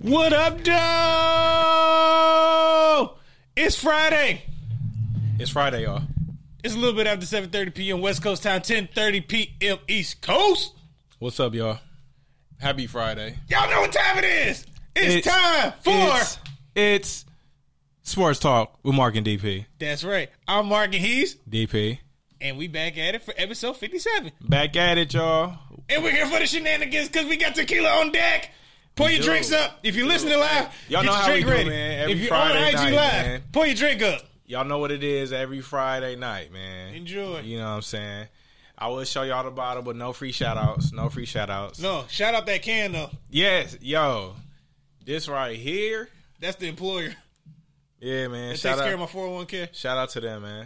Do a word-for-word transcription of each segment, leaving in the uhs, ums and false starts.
What up, Joe? It's Friday. It's Friday, y'all. It's a little bit after seven thirty p.m. West Coast time, ten thirty p.m. East Coast. What's up, y'all? Happy Friday. Y'all know what time it is. It's, it's time for... It's, it's Sports Talk with Mark and D P. That's right. I'm Mark and he's... D P. And we back at it for episode fifty-seven. Back at it, y'all. And we're here for the shenanigans because we got tequila on deck. Pour your drinks up. If you're listening live, y'all get know your how drink we do, ready. man. Every if you're Friday on I G night, Live, man. pour your drink up. Y'all know what it is every Friday night, man. Enjoy. You know what I'm saying? I will show y'all the bottle, but no free shout-outs. No free shout-outs. No, shout out that can, though. Yes, yo. This right here. That's the employer. Yeah, man. That Shout takes out, care of my four oh one k. Shout out to them, man.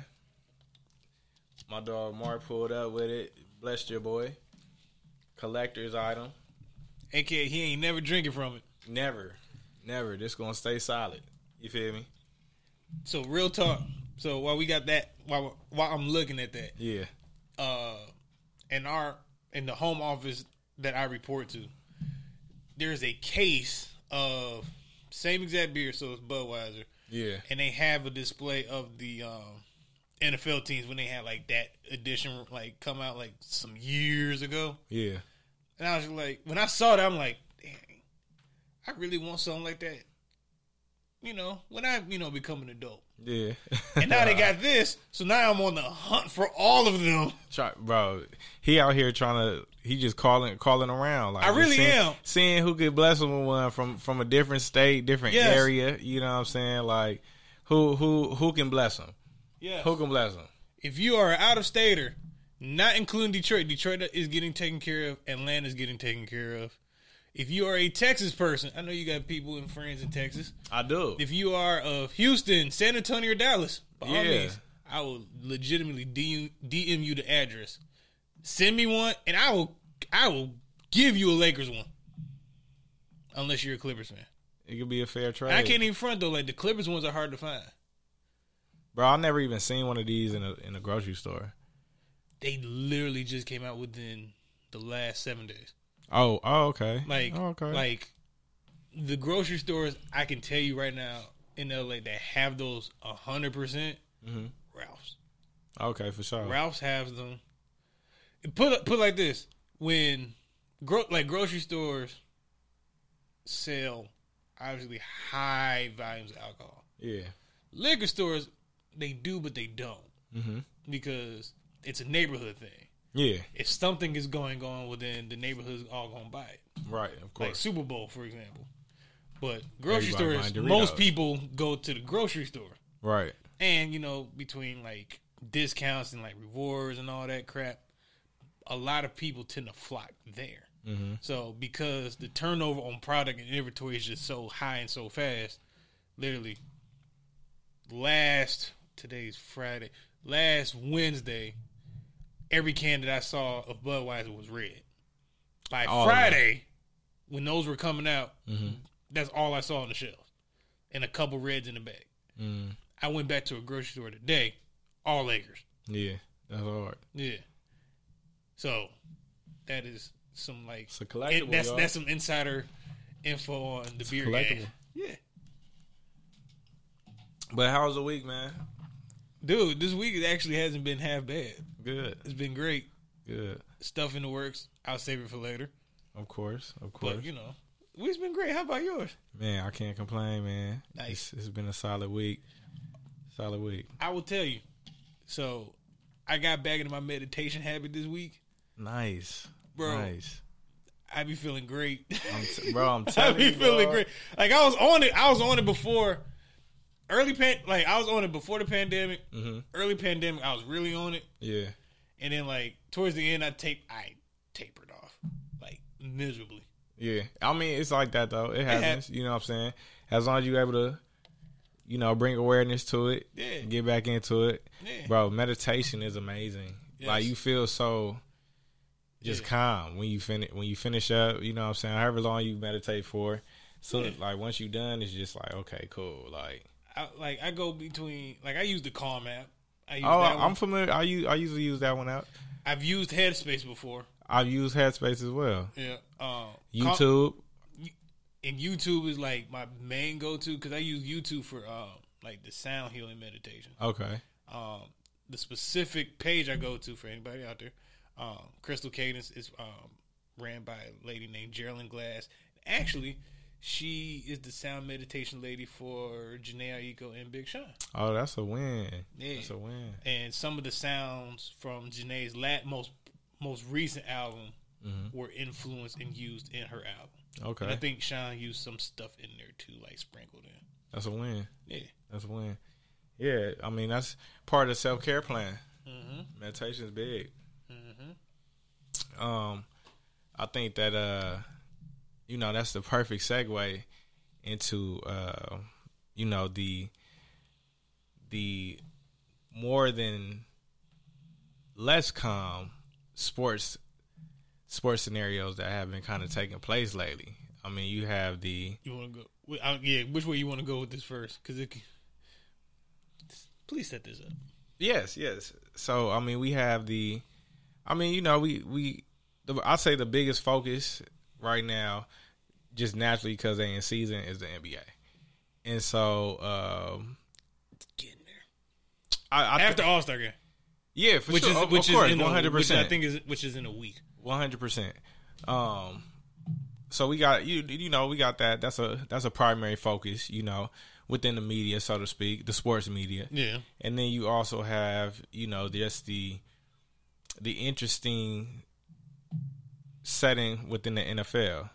My dog Mark pulled up with it. Blessed your boy. Collector's item. A K A he ain't never drinking from it. Never. Never. This gonna stay solid. You feel me? So real talk. So while we got that, while while I'm looking at that, Yeah. uh, in our in the home office that I report to, there's a case of same exact beer, so it's Budweiser. Yeah. And they have a display of the um, N F L teams when they had like that edition like come out like some years ago. Yeah. And I was like, when I saw that, I'm like, dang, I really want something like that. You know, when I, you know, become an adult. Yeah. And now they got this, so now I'm on the hunt for all of them. Try, bro, he out here trying to, he just calling calling around. Like I really seeing, am. Seeing who could bless him with one from, from a different state, different Yes. area. You know what I'm saying? Like, who who who can bless him? Yeah. Who can bless him? If you are an out-of-stater, not including Detroit, Detroit is getting taken care of, Atlanta's getting taken care of. If you are a Texas person, I know you got people and friends in Texas. I do. If you are of Houston, San Antonio, or Dallas, by all Yeah. means, I will legitimately D M you the address. Send me one, and I will I will give you a Lakers one. Unless you're a Clippers fan. It could be a fair trade. I can't even front, though. Like, the Clippers ones are hard to find. Bro, I never even seen one of these in a in a grocery store. They literally just came out within the last seven days. Oh, oh, okay. Like, oh, okay. like the grocery stores, I can tell you right now in L A that have those one hundred percent, mm-hmm. Ralph's. Okay, for sure. Ralph's has them. Put put it like this: when gro- like grocery stores sell obviously high volumes of alcohol, Yeah. liquor stores they do, but they don't Mm-hmm. because it's a neighborhood thing. Yeah. If something is going on within the neighborhood, all gonna buy it. Right, of course. Like Super Bowl, for example. But grocery Everybody stores, buying Doritos. most people go to the grocery store. Right. And, you know, between like discounts and like rewards and all that crap, a lot of people tend to flock there. Mm-hmm. So because the turnover on product and inventory is just so high and so fast, literally last, today's Friday, last Wednesday, every can that I saw of Budweiser was red. By Oh, Friday, when those were coming out, Mm-hmm. that's all I saw on the shelf. And a couple reds in the bag. Mm. I went back to a grocery store today, all Lakers. Yeah, that's hard. Yeah. So, that is some like... It's a collectible, in- that's, y'all. that's some insider info on the It's a beer collectible. game. Yeah. But how was the week, man? Dude, this week it actually hasn't been half bad. Good. It's been great. Good. Stuff in the works. I'll save it for later. Of course, of course. But, you know, week's been great. How about yours? Man, I can't complain, man. Nice. It's, it's been a solid week. Solid week. I will tell you. So, I got back into my meditation habit this week. Nice. Bro. Nice. I be feeling great. I'm t- bro, I'm I telling be you, feeling bro. great. Like, I was on it. I was on it before early pan. Like, I was on it before the pandemic. Mm-hmm. Early pandemic, I was really on it. Yeah. And then, like, towards the end, I tape. I tapered off, like, miserably. Yeah. I mean, it's like that, though. It happens. You know what I'm saying? As long as you're able to, you know, bring awareness to it. Yeah. Get back into it. Yeah. Bro, meditation is amazing. Yes. Like, you feel so just Yeah. calm when you finish when you finish up, you know what I'm saying? However long you meditate for. So, Yeah. like, once you're done, it's just like, okay, cool. Like, I, like, I go between. Like, I use the Calm app. I use oh, that I'm one. familiar. I use, I usually use that one out. I've used Headspace before. I've used Headspace as well. Yeah. Uh, Calm- YouTube. and YouTube is like my main go to because I use YouTube for um like the sound healing meditation. Okay. Um, the specific page I go to for anybody out there, um, Crystal Cadence is um ran by a lady named Geraldine Glass. Actually, she is the sound meditation lady for Janae Aiko and Big Sean. Oh, that's a win. Yeah. That's a win. And some of the sounds from Janae's lat most most recent album Mm-hmm. were influenced and used in her album. Okay. And I think Sean used some stuff in there too, like sprinkled in. That's a win. Yeah. That's a win. Yeah, I mean, that's part of the self-care plan. Mm-hmm. Meditation is big. Mm-hmm. Um, I think that, uh, you know, that's the perfect segue into, uh, you know, the, the more than less calm sports sports scenarios that have been kind of taking place lately. I mean, you have the... You want to go... I, yeah, which way you want to go with this first? Because it... Please set this up. Yes, yes. So, I mean, we have the... I mean, you know, we... we the, I'll say the biggest focus right now, just naturally because they in season, is the N B A. And so... Um, Getting there. I, I After th- All-Star game. Yeah, for which sure. Is, of, which of course, is in one hundred percent. Which I think is... Which is in a week. One hundred percent. Um, so we got you. You know, we got that. That's a that's a primary focus. You know, within the media, so to speak, the sports media. Yeah. And then you also have, you know, just the the interesting setting within the N F L.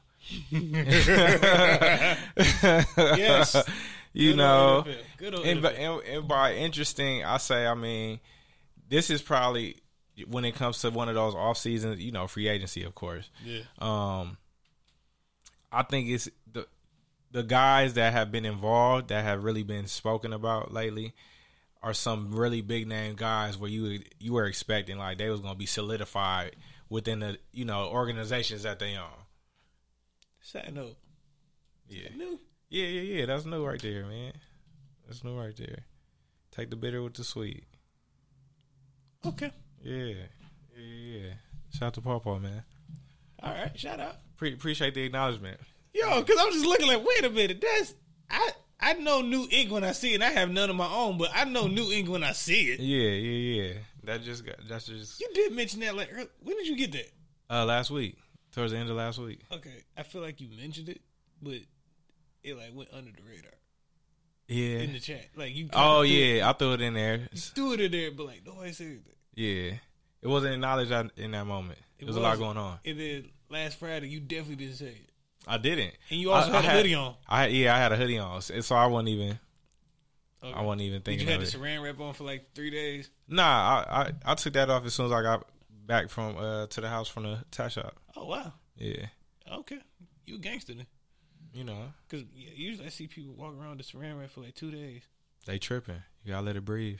Yes. You Good know, Good old and, N F L. and, and by interesting, I say, I mean, this is probably when it comes to one of those off seasons, you know, free agency, of course. Yeah. Um, I think it's the the guys that have been involved that have really been spoken about lately are some really big name guys where you you were expecting like they was gonna be solidified within the, you know, organizations that they own. Side note. Yeah. New. Yeah, yeah, yeah. That's new right there, man. That's new right there. Take the bitter with the sweet. Okay. Yeah. Yeah, yeah. Shout out to Paw Paw, man. All right. Shout out. Pre- appreciate the acknowledgement. Yo, because I'm just looking like, wait a minute. That's I I know New Ink when I see it. And I have none of my own, but I know New Ink when I see it. Yeah, yeah, yeah. That just got, that's just... You did mention that. Like, early- when did you get that? Uh, last week. Towards the end of last week. Okay. I feel like you mentioned it, but it like went under the radar Yeah. in the chat. Like you. Oh, threw it- yeah. I threw it in there. You threw it in there, but like nobody said anything. Yeah. It wasn't acknowledged out- in that moment. There was a lot going on. And then last Friday, you definitely didn't say it. I didn't. And you also I, had I a hoodie on. I Yeah, I had a hoodie on. So so I wasn't even... Okay. I wasn't even Did thinking you have of the it. saran wrap on for like three days? Nah, I, I, I took that off as soon as I got back from uh, to the house from the tattoo shop. Oh, wow. Yeah. Okay. You a gangster then. You know, Because yeah, usually I see people walk around with the saran wrap for like two days. they tripping. You gotta let it breathe.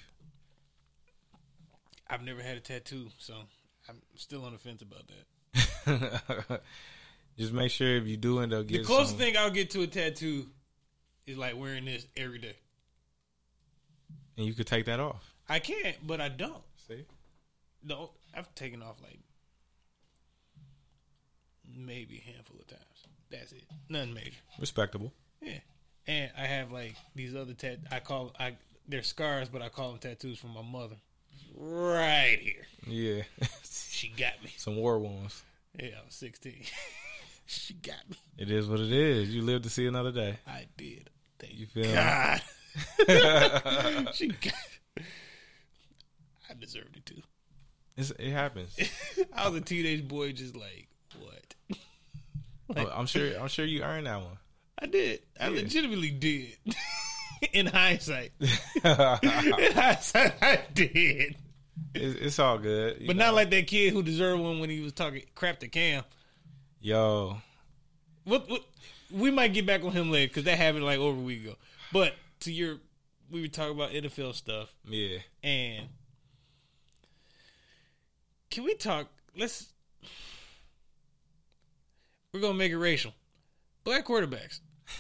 I've never had a tattoo, so I'm still on the fence about that. Just make sure if you do end up The getting closest some, thing I'll get to a tattoo is like wearing this every day. and you could take that off. I can't, but I don't. See? No, I've taken off like maybe a handful of times. That's it. Nothing major. Respectable. Yeah. And I have like these other tat. I call I they're scars, but I call them tattoos from my mother. Right here. Yeah. She got me. Some war wounds. Yeah, I was sixteen. She got me. It is what it is. You live to see another day. I did. Thank You feel me? God. She got. I deserved it too. It's, it happens. I was a teenage boy, just like what? Like, I'm sure. I'm sure you earned that one. I did. I Yeah. legitimately did. In hindsight, in hindsight, I did. It's, it's all good. you But know. not like that kid who deserved one when he was talking crap to Cam. Yo. What? What? We might get back on him later because that happened like over a week ago. But to your, we were talking about N F L stuff, Yeah. and can we talk? Let's. We're gonna make it racial. Black quarterbacks.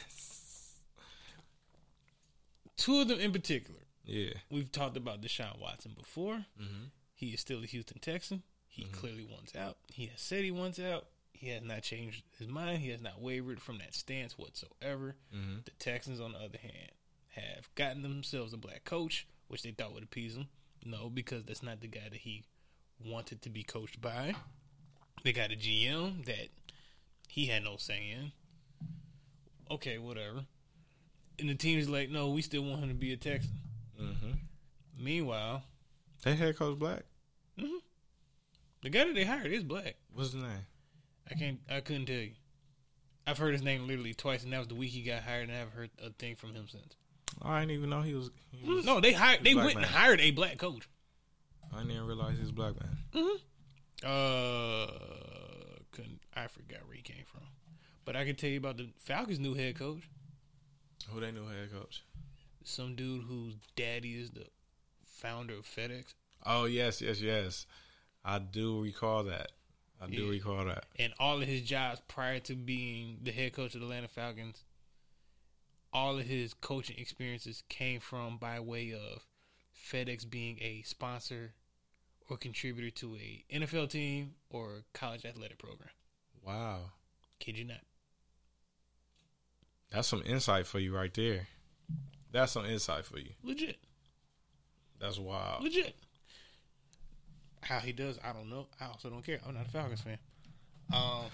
Two of them in particular. Yeah. We've talked about Deshaun Watson before. Mm-hmm. He is still a Houston Texan. He Mhm. clearly wants out. He has said he wants out. He has not changed his mind. He has not wavered from that stance whatsoever. Mm-hmm. The Texans, on the other hand, have gotten themselves a black coach, which they thought would appease him. No, because that's not the guy that he wanted to be coached by. They got a G M that he had no say in. Okay, whatever. And the team is like, no, we still want him to be a Texan. Mm-hmm. Meanwhile, They head coach black? mm-hmm, the guy that they hired is black. What's his name? I can't. I couldn't tell you. I've heard his name literally twice, and that was the week he got hired, and I haven't heard a thing from him since. I didn't even know he was. He was No, they hired. They black went man. and hired a black coach. I didn't even realize he was black man. Mm-hmm. Uh, couldn't. I forgot where he came from, but I can tell you about the Falcons' new head coach. Who they new head coach? Some dude whose daddy is the founder of FedEx, Oh yes, yes, yes. I do recall that. I do Yeah. recall that. and all of his jobs prior to being the head coach of the Atlanta Falcons, all of his coaching experiences came from by way of FedEx being a sponsor or contributor to a N F L team or college athletic program. Wow, Kid you not. that's some insight for you right there. That's some insight for you. Legit. That's wild. Legit. How he does, I don't know. I also don't care. I'm not a Falcons fan. Um,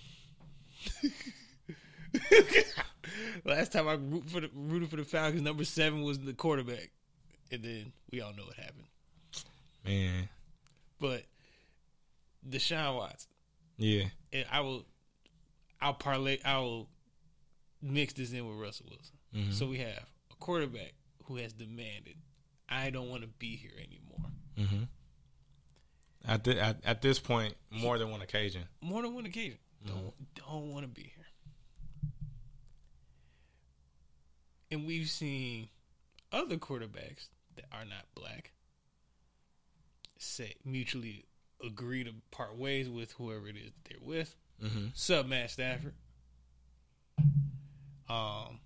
last time I root for the, rooted for the Falcons, number seven was the quarterback, and then we all know what happened. Man, But Deshaun Watson, yeah. and I will, I'll parlay, I will mix this in with Russell Wilson. Mm-hmm. So we have a quarterback who has demanded, I don't want to be here anymore. Mm-hmm. At, th- at at this point, more than one occasion. More than one occasion. Mm-hmm. Don't don't want to be here. And we've seen other quarterbacks that are not black say mutually agree to part ways with whoever it is that they're with. Mm-hmm. Sub Matt Stafford. Um,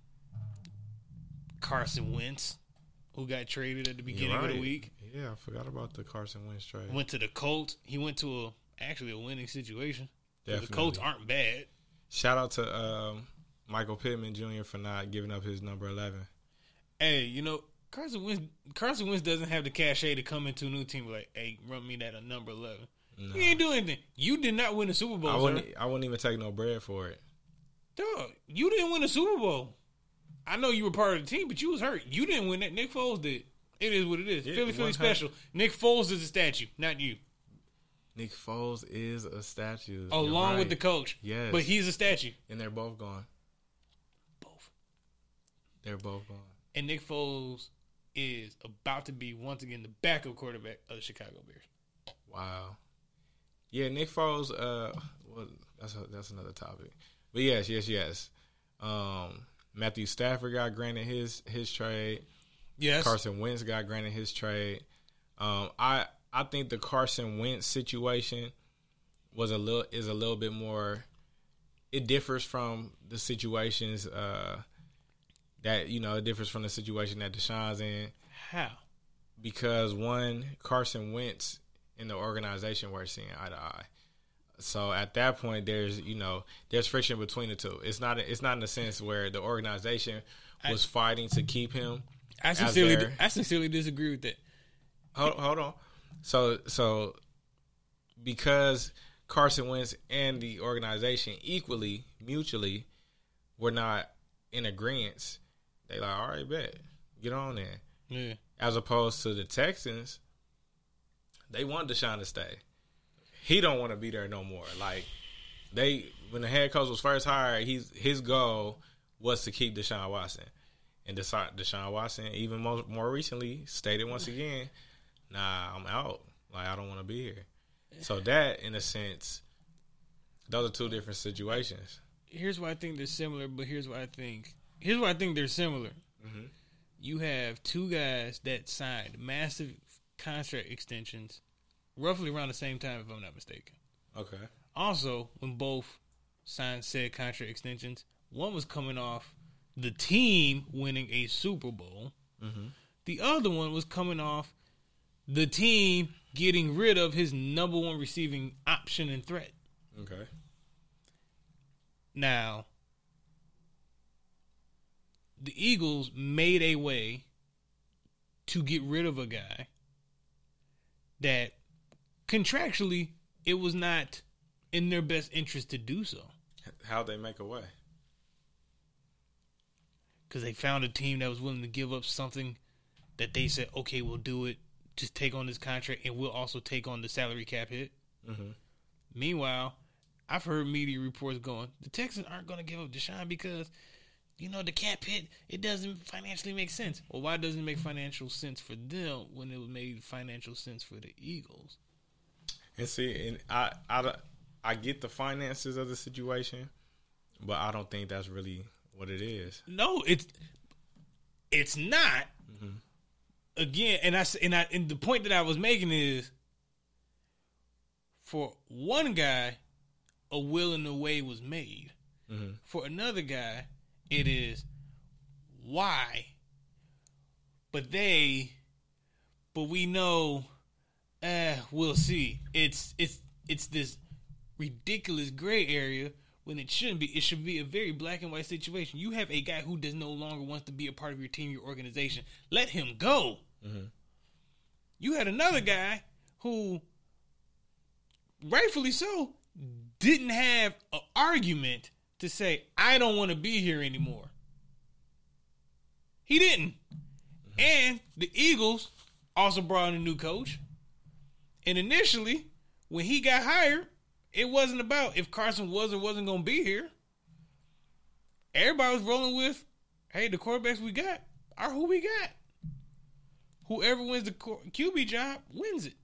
Carson Wentz, who got traded at the beginning You're of the right. week. Yeah, I forgot about the Carson Wentz trade. Went to the Colts. He went to a actually a winning situation. Definitely. The Colts aren't bad. Shout out to um, Michael Pittman Junior for not giving up his number eleven. Hey, you know, Carson Wentz Carson Wentz doesn't have the cachet to come into a new team like, hey, run me that a number eleven. No. He ain't doing anything. You did not win a Super Bowl, I wouldn't. sir. I wouldn't even take no bread for it. Dog, you didn't win a Super Bowl. I know you were part of the team, but you was hurt. You didn't win that. Nick Foles did. It is what it is. Yeah, Philly, Philly one special. Nick Foles is a statue, not you. Nick Foles is a statue. Oh, You're along with right. the coach. Yes. But he's a statue. And they're both gone. Both. They're both gone. And Nick Foles is about to be, once again, the backup quarterback of the Chicago Bears. Wow. Yeah, Nick Foles. Uh, well, that's a, that's another topic. But yes, yes, yes. Um, Matthew Stafford got granted his his trade. Yes. Carson Wentz got granted his trade. Um, I I think the Carson Wentz situation was a little is a little bit more. It differs from the situations uh, that you know. It differs from the situation that Deshaun's in How? because one, Carson Wentz and the organization were seeing eye to eye. So at that point, there's you know there's friction between the two. It's not it's not in the sense where the organization was I, fighting to keep him. I sincerely, their, I sincerely disagree with that. Hold, hold on. So so because Carson Wentz and the organization equally, mutually, were not in agreement, they like, all right, bet. Get on there. Yeah. As opposed to the Texans, they want Deshaun to stay. He don't want to be there no more. Like they when the head coach was first hired, he's his goal was to keep Deshaun Watson. And Deshaun Watson, even more, more recently, stated once again, nah, I'm out. Like, I don't want to be here. So that, in a sense, those are two different situations. Here's why I think they're similar, but here's why I think here's why I think they're similar. Mm-hmm. You have two guys that signed massive contract extensions roughly around the same time, if I'm not mistaken. Okay. Also, when both signed said contract extensions, one was coming off the team winning a Super Bowl. Mm-hmm. The other one was coming off the team getting rid of his number one receiving option and threat. Okay. Now, the Eagles made a way to get rid of a guy that contractually it was not in their best interest to do so. How'd they make a way? Because they found a team that was willing to give up something that they said, okay, we'll do it. Just take on this contract, and we'll also take on the salary cap hit. Mm-hmm. Meanwhile, I've heard media reports going, the Texans aren't going to give up Deshaun because, you know, the cap hit, it doesn't financially make sense. Well, why doesn't it make financial sense for them when it made financial sense for the Eagles? And see, and I, I, I get the finances of the situation, but I don't think that's really what it is. No, it's it's not. Mm-hmm. Again, and I and I and the point that I was making is, for one guy, a will and a way was made. Mm-hmm. For another guy, it is why. But they, but we know, eh, we'll see. It's it's it's this ridiculous gray area when it shouldn't be. It should be a very black and white situation. You have a guy who does no longer wants to be a part of your team, your organization. Let him go. Mm-hmm. You had another guy who, rightfully so, didn't have an argument to say, I don't want to be here anymore. He didn't. Mm-hmm. And the Eagles also brought in a new coach. And initially, when he got hired, it wasn't about if Carson was or wasn't going to be here. Everybody was rolling with, hey, the quarterbacks we got are who we got. Whoever wins the Q B job wins it.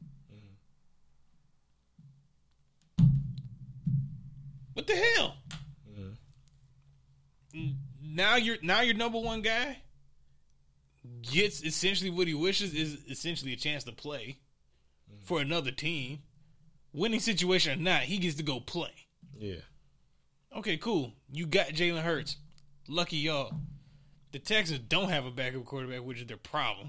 Mm-hmm. What the hell? Mm-hmm. Now your now your number one guy gets essentially what he wishes is essentially a chance to play mm-hmm. for another team. Winning situation or not, he gets to go play. Yeah. Okay, cool. You got Jalen Hurts. Lucky y'all. The Texans don't have a backup quarterback, which is their problem.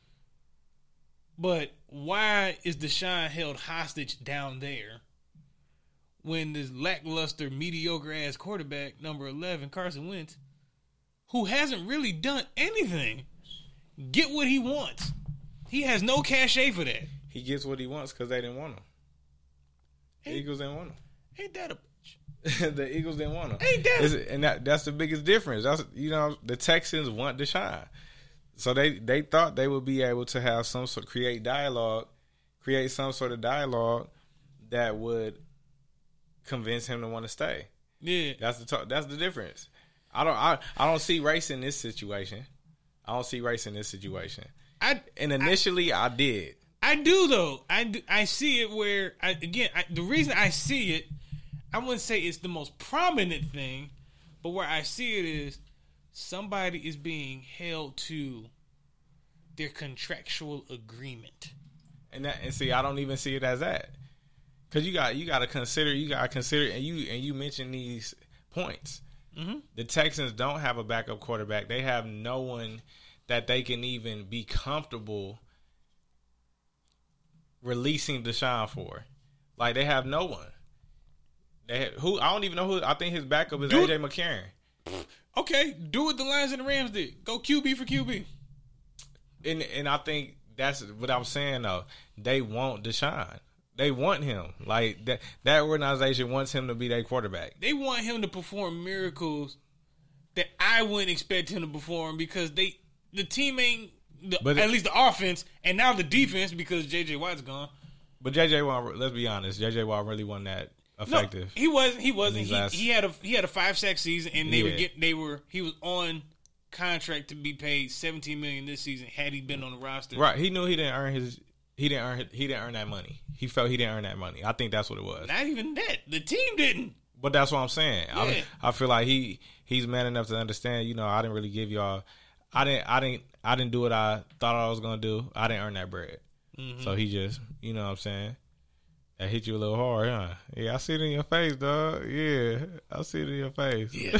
But why is Deshaun held hostage down there when this lackluster, mediocre-ass quarterback, number eleven, Carson Wentz, who hasn't really done anything, get what he wants? He has no cachet for that. He gets what he wants because they didn't want him. The ain't, Eagles didn't want him. Ain't that a bitch? The Eagles didn't want him. Ain't that it's, And that, that's the biggest difference. That's, you know, the Texans want Deshaun. So they, they thought they would be able to have some sort, create dialogue, create some sort of dialogue that would convince him to want to stay. Yeah, that's the talk, that's the difference. I don't I, I don't see race in this situation. I don't see race in this situation. I and initially I, I did. I do though. I do, I see it where I, again I, the reason I see it, I wouldn't say it's the most prominent thing, but where I see it is, somebody is being held to their contractual agreement, and that, and see, I don't even see it as that, because you got you got to consider, you got to consider, and you and you mentioned these points. Mm-hmm. The Texans don't have a backup quarterback. They have no one that they can even be comfortable releasing Deshaun for. Like, they have no one. They have, who I don't even know who. I think his backup is A J McCarron. Okay, do what the Lions and the Rams did. Go Q B for Q B. And and I think that's what I'm saying though. They want Deshaun. They want him. Like that that organization wants him to be their quarterback. They want him to perform miracles that I wouldn't expect him to perform because they the team ain't the, but at least the offense and now the defense because J J Watt's gone. But J J Watt, let's be honest, J J Watt really wasn't that effective. No, he wasn't. He wasn't. He, last... he had a he had a five sack season, and they yeah. were getting they were he was on contract to be paid seventeen million dollars this season. Had he been on the roster, right? He knew he didn't earn his he didn't earn he didn't earn that money. He felt he didn't earn that money. I think that's what it was. Not even that. The team didn't. But that's what I'm saying. Yeah. I I feel like he he's man enough to understand. You know, I didn't really give y'all. I didn't I didn't I didn't do what I thought I was gonna do. I didn't earn that bread. Mm-hmm. So he just, you know what I'm saying. That hit you a little hard, huh? Yeah, I see it in your face, dog. Yeah, I see it in your face. Yeah.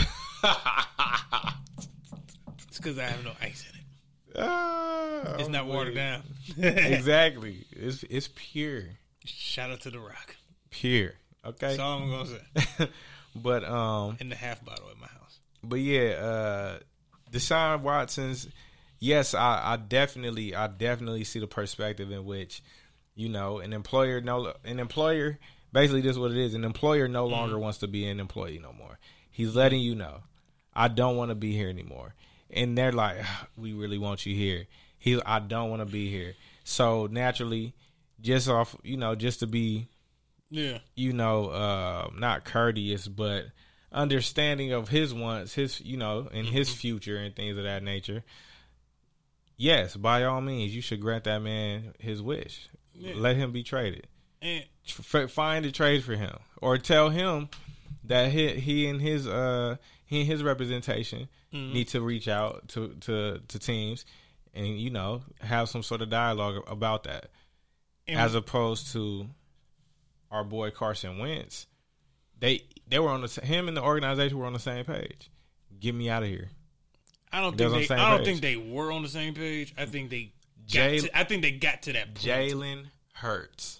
It's because I have no ice in it. Uh, it's not watered down. Exactly. It's it's pure. Shout out to The Rock. Pure. Okay. That's all I'm going to say. But um, and the half bottle at my house. But yeah, uh, Deshaun Watson's. Yes, I, I definitely, I definitely see the perspective in which, you know, an employer no, an employer. Basically, this is what it is. An employer no longer mm-hmm. wants to be an employee no more. He's letting you know, I don't want to be here anymore. And they're like, we really want you here. He, I don't want to be here. So naturally, just off, you know, just to be, yeah, you know, uh, not courteous, but understanding of his wants, his, you know, and his mm-hmm. future and things of that nature. Yes, by all means, you should grant that man his wish. Yeah. Let him be traded. And F- find a trade for him, or tell him that he, he and his uh he and his representation mm-hmm. need to reach out to, to, to teams, and you know have some sort of dialogue about that, and as opposed to our boy Carson Wentz. They they were on the him and the organization were on the same page. Get me out of here. I don't think they. The I don't page. think they were on the same page. I think they. Got Jay, to, I think they got to that point. Jalen Hurts.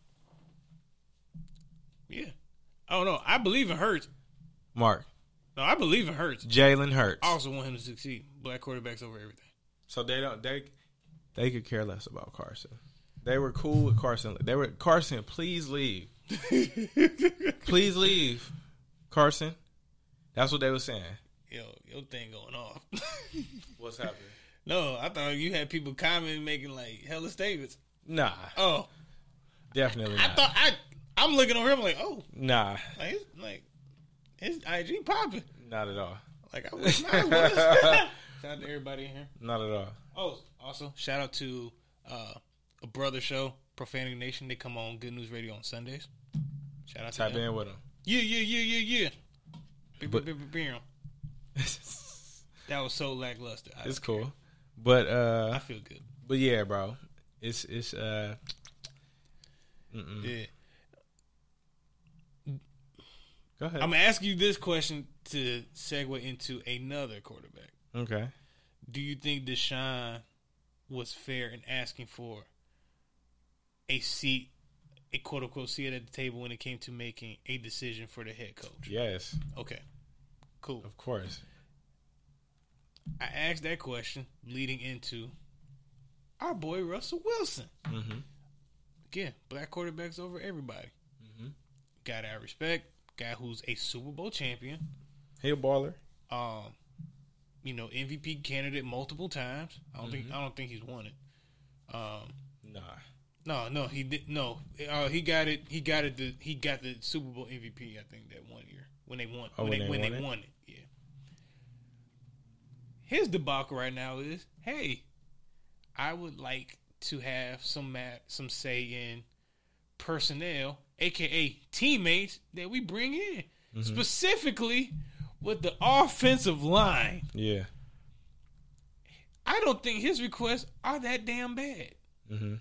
Yeah. Oh no, I believe in Hurts. Mark. No, I believe in Hurts. Jalen Hurts. I also want him to succeed. Black quarterbacks over everything. So they don't. They they could care less about Carson. They were cool with Carson. They were Carson. Please leave. Please leave, Carson. That's what they were saying. Yo, your thing going off. What's happening? No, I thought you had people commenting, making like hella statements. Nah. Oh, definitely I, not. I thought I. I'm looking over him like, oh, nah. Like, his, like his I G popping. Not at all. Like I was not. Shout out to everybody in here. Not at all. Oh, also shout out to uh, a brother show, Profanity Nation. They come on Good News Radio on Sundays. Shout out Type to them. in with them. Yeah, yeah, yeah, yeah, yeah. But, that was so lackluster. I it's cool, care. but uh, I feel good. But yeah, bro, it's it's uh, mm-mm. yeah. Go ahead. I'm gonna ask you this question to segue into another quarterback. Okay. Do you think Deshaun was fair in asking for a seat, a quote unquote seat at the table when it came to making a decision for the head coach? Yes. Okay. Cool. Of course. I asked that question leading into our boy Russell Wilson. Mm-hmm. Again, black quarterbacks over everybody. Mm-hmm. Guy that I respect. Guy who's a Super Bowl champion. He a baller. Um, you know, M V P candidate multiple times. I don't mm-hmm. think I don't think he's won it. Um, nah. No, no, he did. No, uh, he got it. He got it. The, he got the Super Bowl M V P. I think that one year when they won. Oh, when, when they, they, when won, they it? won it. Yeah. His debacle right now is, hey, I would like to have some mat, some say in personnel, aka teammates that we bring in, mm-hmm. specifically with the offensive line. Yeah. I don't think his requests are that damn bad. Mm-hmm.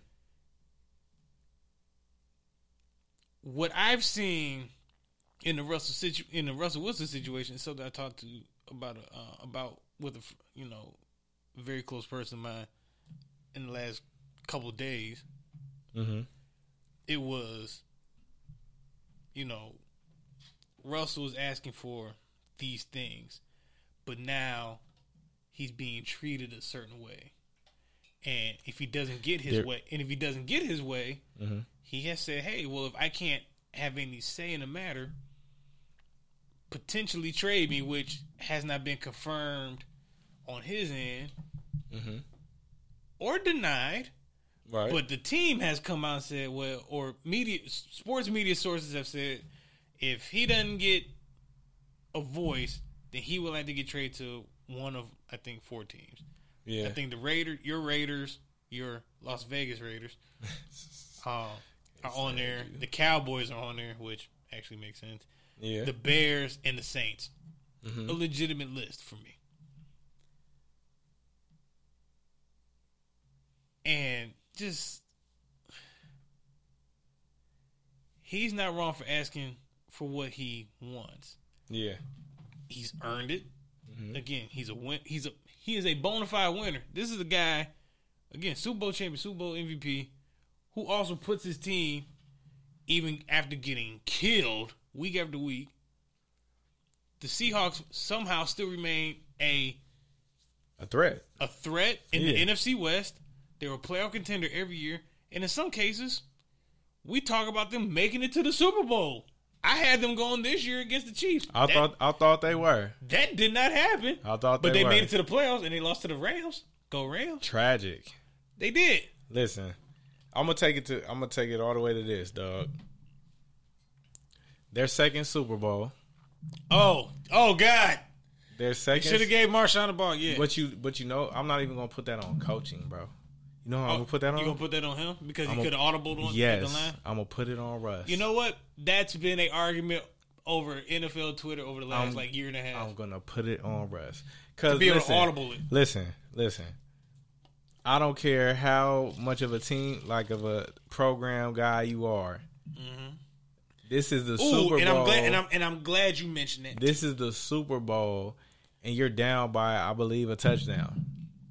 What I've seen in the Russell situ- in the Russell Wilson situation is something I talked to about uh, about with a you know very close person of mine in the last couple of days. Mm-hmm. It was, you know, Russell was asking for these things, but now he's being treated a certain way. And if he doesn't get his there, way, and if he doesn't get his way, mm-hmm. he has said, hey, well, if I can't have any say in the matter, potentially trade me, which has not been confirmed on his end mm-hmm. or denied. Right. But the team has come out and said, well, or media, sports media sources have said, if he doesn't get a voice, then he would like to get traded to one of, I think, four teams. Yeah. I think the Raiders, your Raiders, your Las Vegas Raiders uh, are on there. The Cowboys are on there, which actually makes sense. Yeah. The Bears and the Saints. Mm-hmm. A legitimate list for me. And just, he's not wrong for asking for what he wants. Yeah. He's earned it. Mm-hmm. Again, he's a win. He's a he is a bona fide winner. This is a guy, again, Super Bowl champion, Super Bowl M V P, who also puts his team, even after getting killed week after week, the Seahawks somehow still remain a a threat, a threat in yeah. the N F C West. They were a playoff contender every year, and in some cases, we talk about them making it to the Super Bowl. I had them going this year against the Chiefs. I that, thought I thought they were. That did not happen. I thought, but they, they were. made it to the playoffs and they lost to the Rams. Go Rams! Tragic. They did. Listen, I'm gonna take it to. I'm gonna take it all the way to this, dog. Their second Super Bowl. Oh, oh God! Their second. Should have gave Marshawn the ball. Yeah, but you, but you know, I'm not even gonna put that on coaching, bro. You know how oh, I'm gonna put that on? You gonna put that on him because I'm he could have audibled on yes, the line? I'm gonna put it on Russ. You know what? That's been an argument over N F L Twitter over the last I'm, like year and a half. I'm gonna put it on Russ. Cause to be listen, able to audible it. Listen, listen. I don't care how much of a team, like of a program guy you are. Mm-hmm. This is the Ooh, Super Bowl, and I'm glad, and I'm and I'm glad you mentioned that. This is the Super Bowl, and you're down by, I believe, a touchdown.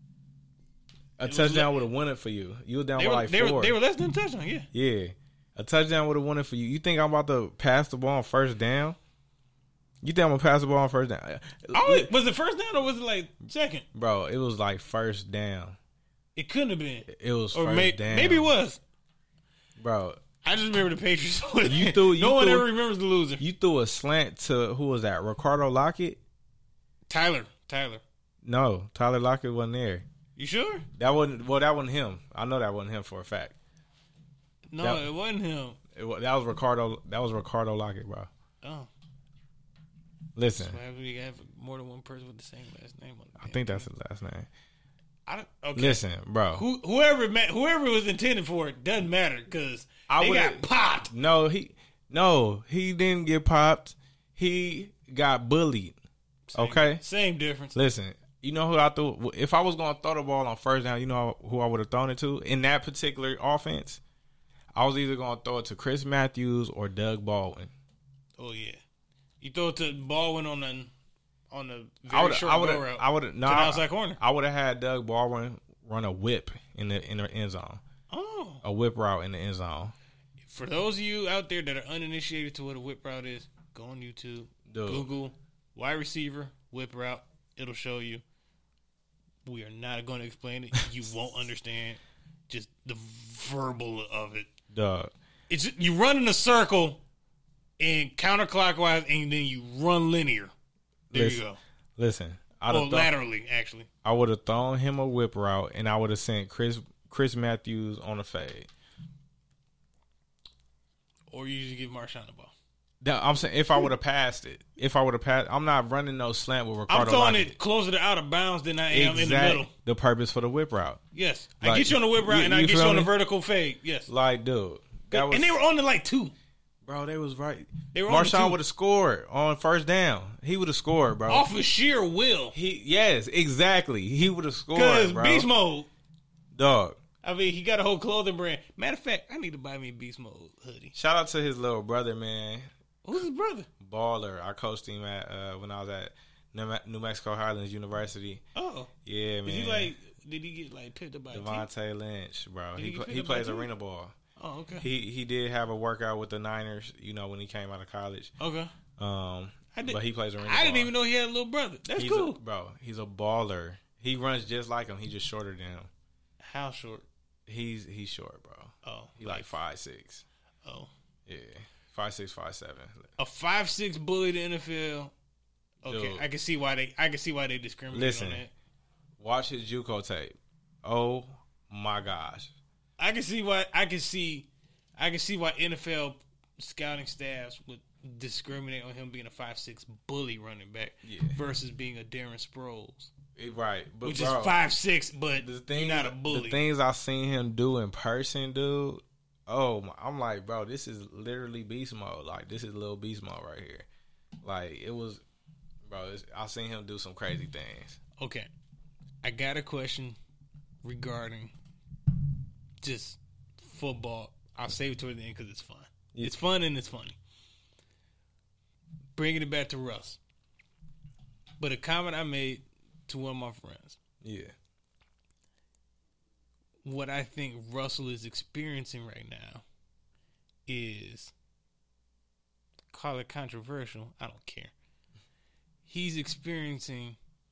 A it touchdown would have won it for you. You were down they by were, like they four. Were, they were less than a touchdown, yeah. Yeah. A touchdown would have won it for you. You think I'm about to pass the ball on first down? You think I'm going to pass the ball on first down? Oh, was it first down or was it like second? Bro, it was like first down. It couldn't have been. It was or first may, down. Maybe it was. Bro. I just remember the Patriots. You threw, you no one threw, ever remembers the loser. You threw a slant to, who was that, Ricardo Lockett? Tyler. Tyler. No, Tyler Lockett wasn't there. You sure? That wasn't, well, that wasn't him. I know that wasn't him for a fact. No, that, it wasn't him. It, that was Ricardo, that was Ricardo Lockett, bro. Oh. Listen. So we have more than one person with the same last name. On the I think that's his last name. I don't, okay. Listen, bro. Who, whoever whoever was intended for it doesn't matter because they got popped. No, he no he didn't get popped. He got bullied. Same, okay, same difference. Listen, you know who I threw? If I was going to throw the ball on first down, you know who I would have thrown it to in that particular offense. I was either going to throw it to Chris Matthews or Doug Baldwin. Oh yeah, you throw it to Baldwin on the on the I very short I would go route. I would no, to the outside corner. I would have had Doug Baldwin run a whip in the in the end zone. Oh, a whip route in the end zone. For those of you out there that are uninitiated to what a whip route is, go on YouTube, Dude. Google wide receiver whip route. It'll show you. We are not going to explain it. You won't understand. Just the verbal of it. Dog. It's you run in a circle and counterclockwise, and then you run linear. There listen, you go. Listen. I'd well, thrown, laterally, actually. I would have thrown him a whip route, and I would have sent Chris Chris Matthews on a fade. Or you just give Marshawn the ball. Now, I'm saying if I would have passed it, if I would have passed, I'm not running no slant with Ricardo. I'm throwing Lockett. it closer to out of bounds than I am exactly. in the middle. The purpose for the whip route. Yes, like, I get you on the whip route, you, and I you get you on me? the vertical fade. Yes, like dude, that was, and they were on the like two. Bro, they was right. They were Marshawn would have scored on first down. He would have scored, bro. Off of sheer will. He yes, exactly. He would have scored, Because bro. beast mode, dog. I mean, he got a whole clothing brand. Matter of fact, I need to buy me a beast mode hoodie. Shout out to his little brother, man. Who's his brother? Baller. I coached him at uh, when I was at New Mexico Highlands University. Oh, yeah, man. Is he like? Did he get like picked up by Devontae Lynch, bro? Did he he, he, he plays arena ball. Oh, okay. He he did have a workout with the Niners, you know, when he came out of college. Okay. Um, I did, but he plays arena I ball. didn't even know he had a little brother. That's he's cool, a, bro. He's a baller. He runs just like him. He's just shorter than him. How short? He's he's short, bro. Oh, he like five six. Oh, yeah, five six, five seven. A five six bully to N F L. Okay, Dude. I can see why they. I can see why they discriminate Listen, on that. Watch his JUCO tape. Oh my gosh. I can see why. I can see. I can see why N F L scouting staffs would discriminate on him being a five six bully running back yeah. versus being a Darren Sproles. Right, but which bro, is five six, but the thing, you're not a bully. The things I've seen him do in person, dude. Oh, my, I'm like, bro, this is literally beast mode. Like, this is little beast mode right here. Like, it was, bro. It's, I've seen him do some crazy things. Okay, I got a question regarding just football. I'll save it toward the end because it's fun. Yeah. It's fun and it's funny. Bringing it back to Russ, but a comment I made to one of my friends. Yeah. What I think Russell is experiencing right now is, call it controversial, I don't care. he's experiencing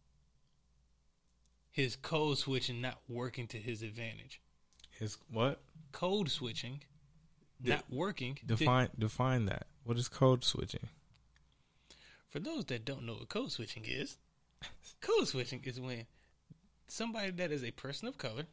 his code switching not working to his advantage. His what? Code switching De- not working. Define to, define that. What is code switching? For those that don't know what code switching is, code switching is when somebody that is a person of color,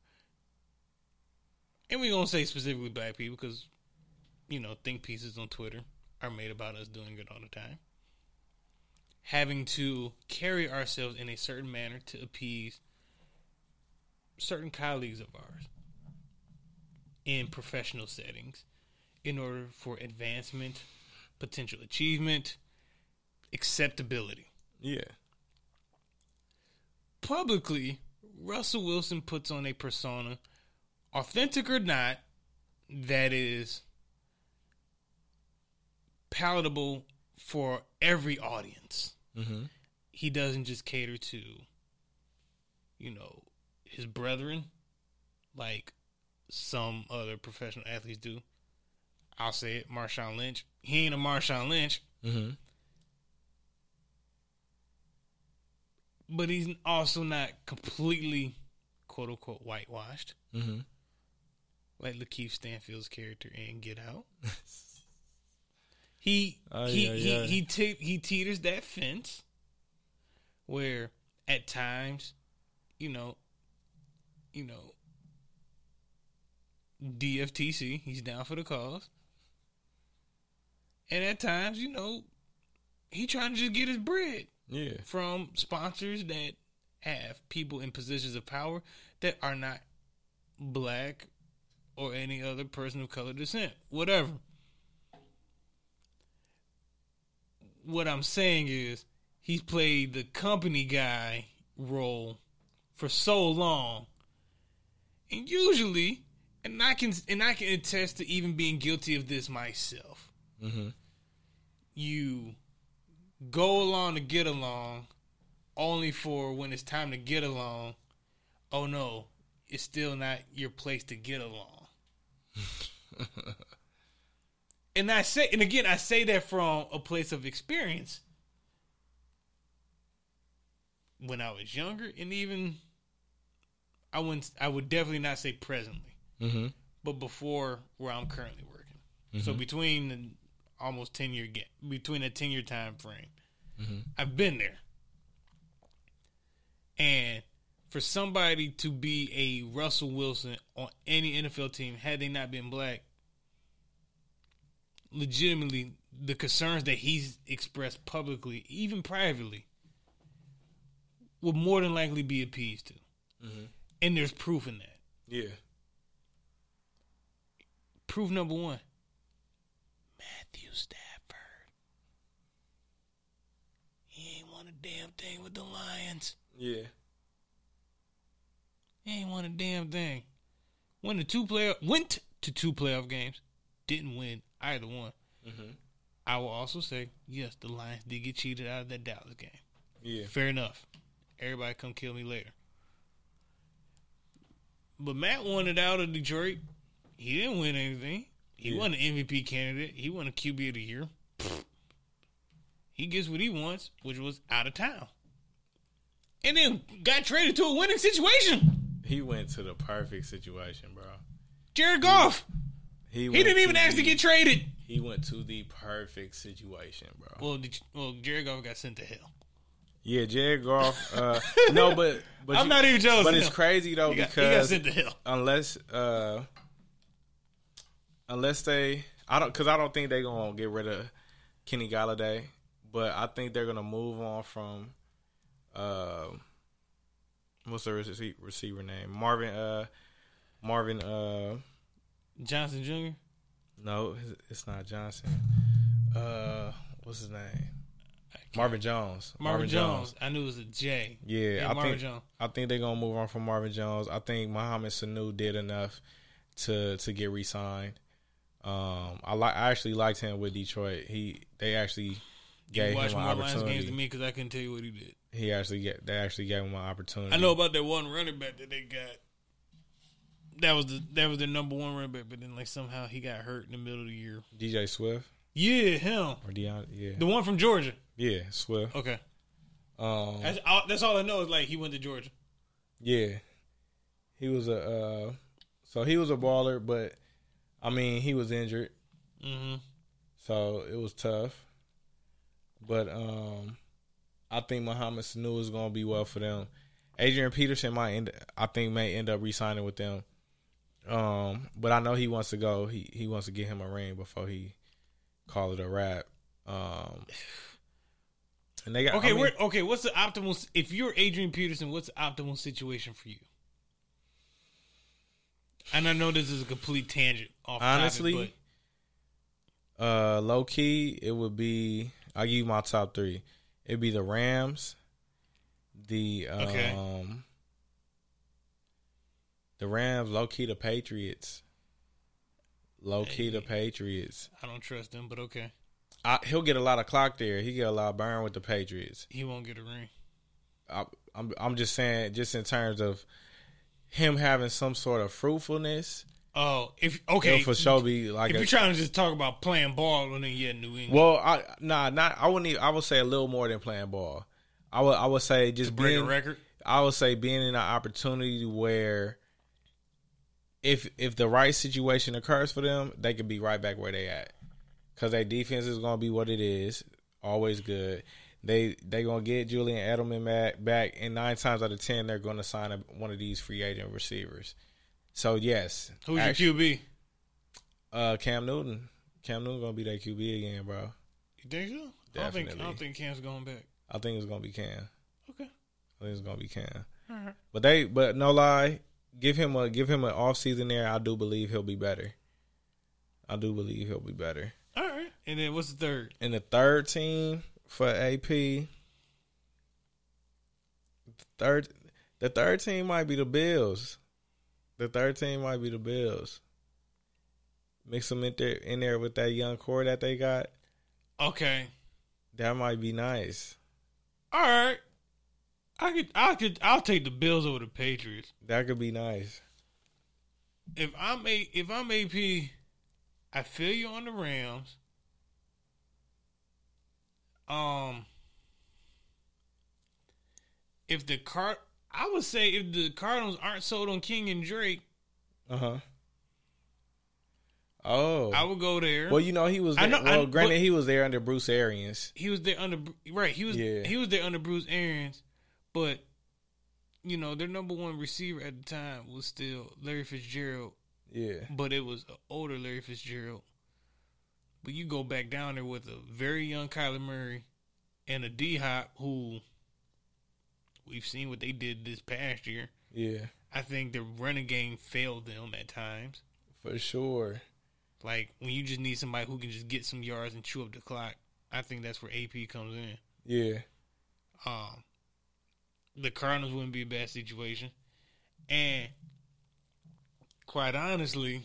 and we're going to say specifically black people because, you know, think pieces on Twitter are made about us doing it all the time, having to carry ourselves in a certain manner to appease certain colleagues of ours in professional settings in order for advancement, potential achievement, acceptability. Yeah. Publicly, Russell Wilson puts on a persona, authentic or not, that is palatable for every audience. Mm-hmm. He doesn't just cater to, you know, his brethren like some other professional athletes do. I'll say it, Marshawn Lynch. He ain't a Marshawn Lynch. Mm-hmm. But he's also not completely, quote unquote, whitewashed. Mm-hmm. Like Lakeith Stanfield's character in Get Out. he oh, he yeah, he yeah. he te- he teeters that fence where at times, you know, you know, D F T C, he's down for the cause. And at times, you know, he trying to just get his bread. Yeah. From sponsors that have people in positions of power that are not black or any other person of color descent. Whatever. What I'm saying is he's played the company guy role for so long. And usually, and I can and I can attest to even being guilty of this myself. Mm-hmm. You go along to get along, only for when it's time to get along, oh no, it's still not your place to get along. And I say, and again, I say that from a place of experience. When I was younger, and even I wouldn't, I would definitely not say presently, mm-hmm. but before where I'm currently working. Mm-hmm. So between the almost ten year gap, between a ten year time frame, mm-hmm. I've been there. And for somebody to be a Russell Wilson on any N F L team, had they not been black, legitimately, the concerns that he's expressed publicly, even privately, would more than likely be appeased to. Mm-hmm. And there's proof in that. Yeah. Proof number one. Matthew Stafford. He ain't won a damn thing with the Lions. Yeah. He ain't won a damn thing. Went to two playoff, went to two playoff games. Didn't win either one. Mm-hmm. I will also say, yes, the Lions did get cheated out of that Dallas game. Yeah. Fair enough. Everybody come kill me later. But Matt won it out of Detroit. He didn't win anything. He Yeah. wasn't an M V P candidate. He won a Q B of the year. Pfft. He gets what he wants, which was out of town. And then got traded to a winning situation. He went to the perfect situation, bro. Jared Goff. He, He went didn't even to ask to the- get traded. He went to the perfect situation, bro. Well, did you, well, Jared Goff got sent to hell. Yeah, Jared Goff. Uh, no, but but I'm you- not even jealous But of it's him. crazy though He got, because he got sent to hell. unless uh, unless they, I don't, because I don't think they're gonna get rid of Kenny Galladay, but I think they're gonna move on from uh, what's the rece- receiver name? Marvin. Uh, Marvin. Uh, Johnson Junior no, it's not Johnson. Uh, what's his name? Marvin Jones. Marvin, Jones. I knew it was a J. Yeah, Yeah, I Marvin think Jones. I think they're gonna move on from Marvin Jones. I think Mohamed Sanu did enough to to get re-signed. Um, I like I actually liked him with Detroit. He they actually You gave watched him an more Lions games opportunity. than me because I couldn't tell you what he did. He actually get they actually gave him an opportunity. I know about that one running back that they got. That was the that was their number one running back, but then like somehow he got hurt in the middle of the year. D J Swift Yeah, him. or Deion. Yeah, The one from Georgia. yeah, Swift. Okay. Um, that's, all, that's all I know is like he went to Georgia. Yeah, he was a uh, so he was a baller, but I mean he was injured, mm-hmm. so it was tough. But um, I think Mohamed Sanu is going to be well for them. Adrian Peterson might end, I think may end up re-signing with them. Um, but I know he wants to go. He he wants to get him a ring before he call it a wrap. Um, and they got okay. I mean, okay, what's the optimal? If you're Adrian Peterson, what's the optimal situation for you? And I know this is a complete tangent. Off honestly, topic, but. uh, low key, it would be. I'll give you my top three. It'd be the Rams, the um, okay. the Rams, low key the Patriots, low key hey, the Patriots. I don't trust them, but okay. I, he'll get a lot of clock there. He get a lot of burn with the Patriots. He won't get a ring. I, I'm I'm just saying, just in terms of him having some sort of fruitfulness. Oh, if okay, for sure be like if a, you're trying to just talk about playing ball, then yeah, New England. Well, I nah, not I wouldn't. Even, I would say a little more than playing ball. I would I would say just to break being, a record. I would say being in an opportunity where if if the right situation occurs for them, they could be right back where they at. Because their defense is going to be what it is, always good. They they going to get Julian Edelman back, back, and nine times out of ten, they're going to sign a, one of these free agent receivers. So, yes. Who's actually, your Q B? Uh, Cam Newton. Cam Newton going to be their Q B again, bro. You think so? Definitely. I don't think, I don't think Cam's going back. I think it's going to be Cam. Okay. I think it's going to be Cam. All right. But they, but no lie, give him a give him an off season there. I do believe he'll be better. I do believe he'll be better. All right. And then what's the third? And the third team for A P, the third, the third team might be the Bills. The third team might be the Bills. Mix them in there, in there with that young core that they got. Okay. That might be nice. All right. I could, I could, I'll take the Bills over the Patriots. That could be nice. If I'm a, if I'm A P, I feel you on the Rams. Um, if the Card, I would say if the Cardinals aren't sold on King and Drake, uh huh. Oh, I would go there. Well, you know he was. There. I know, well, I, granted, he was there under Bruce Arians. He was there under right. He was yeah. he was there under Bruce Arians, but you know their number one receiver at the time was still Larry Fitzgerald. Yeah, but it was an older Larry Fitzgerald. But you go back down there with a very young Kyler Murray and a D-Hop who we've seen what they did this past year. Yeah. I think the running game failed them at times. For sure. Like, when you just need somebody who can just get some yards and chew up the clock, I think that's where A P comes in. Yeah. Um, the Cardinals wouldn't be a bad situation. And quite honestly,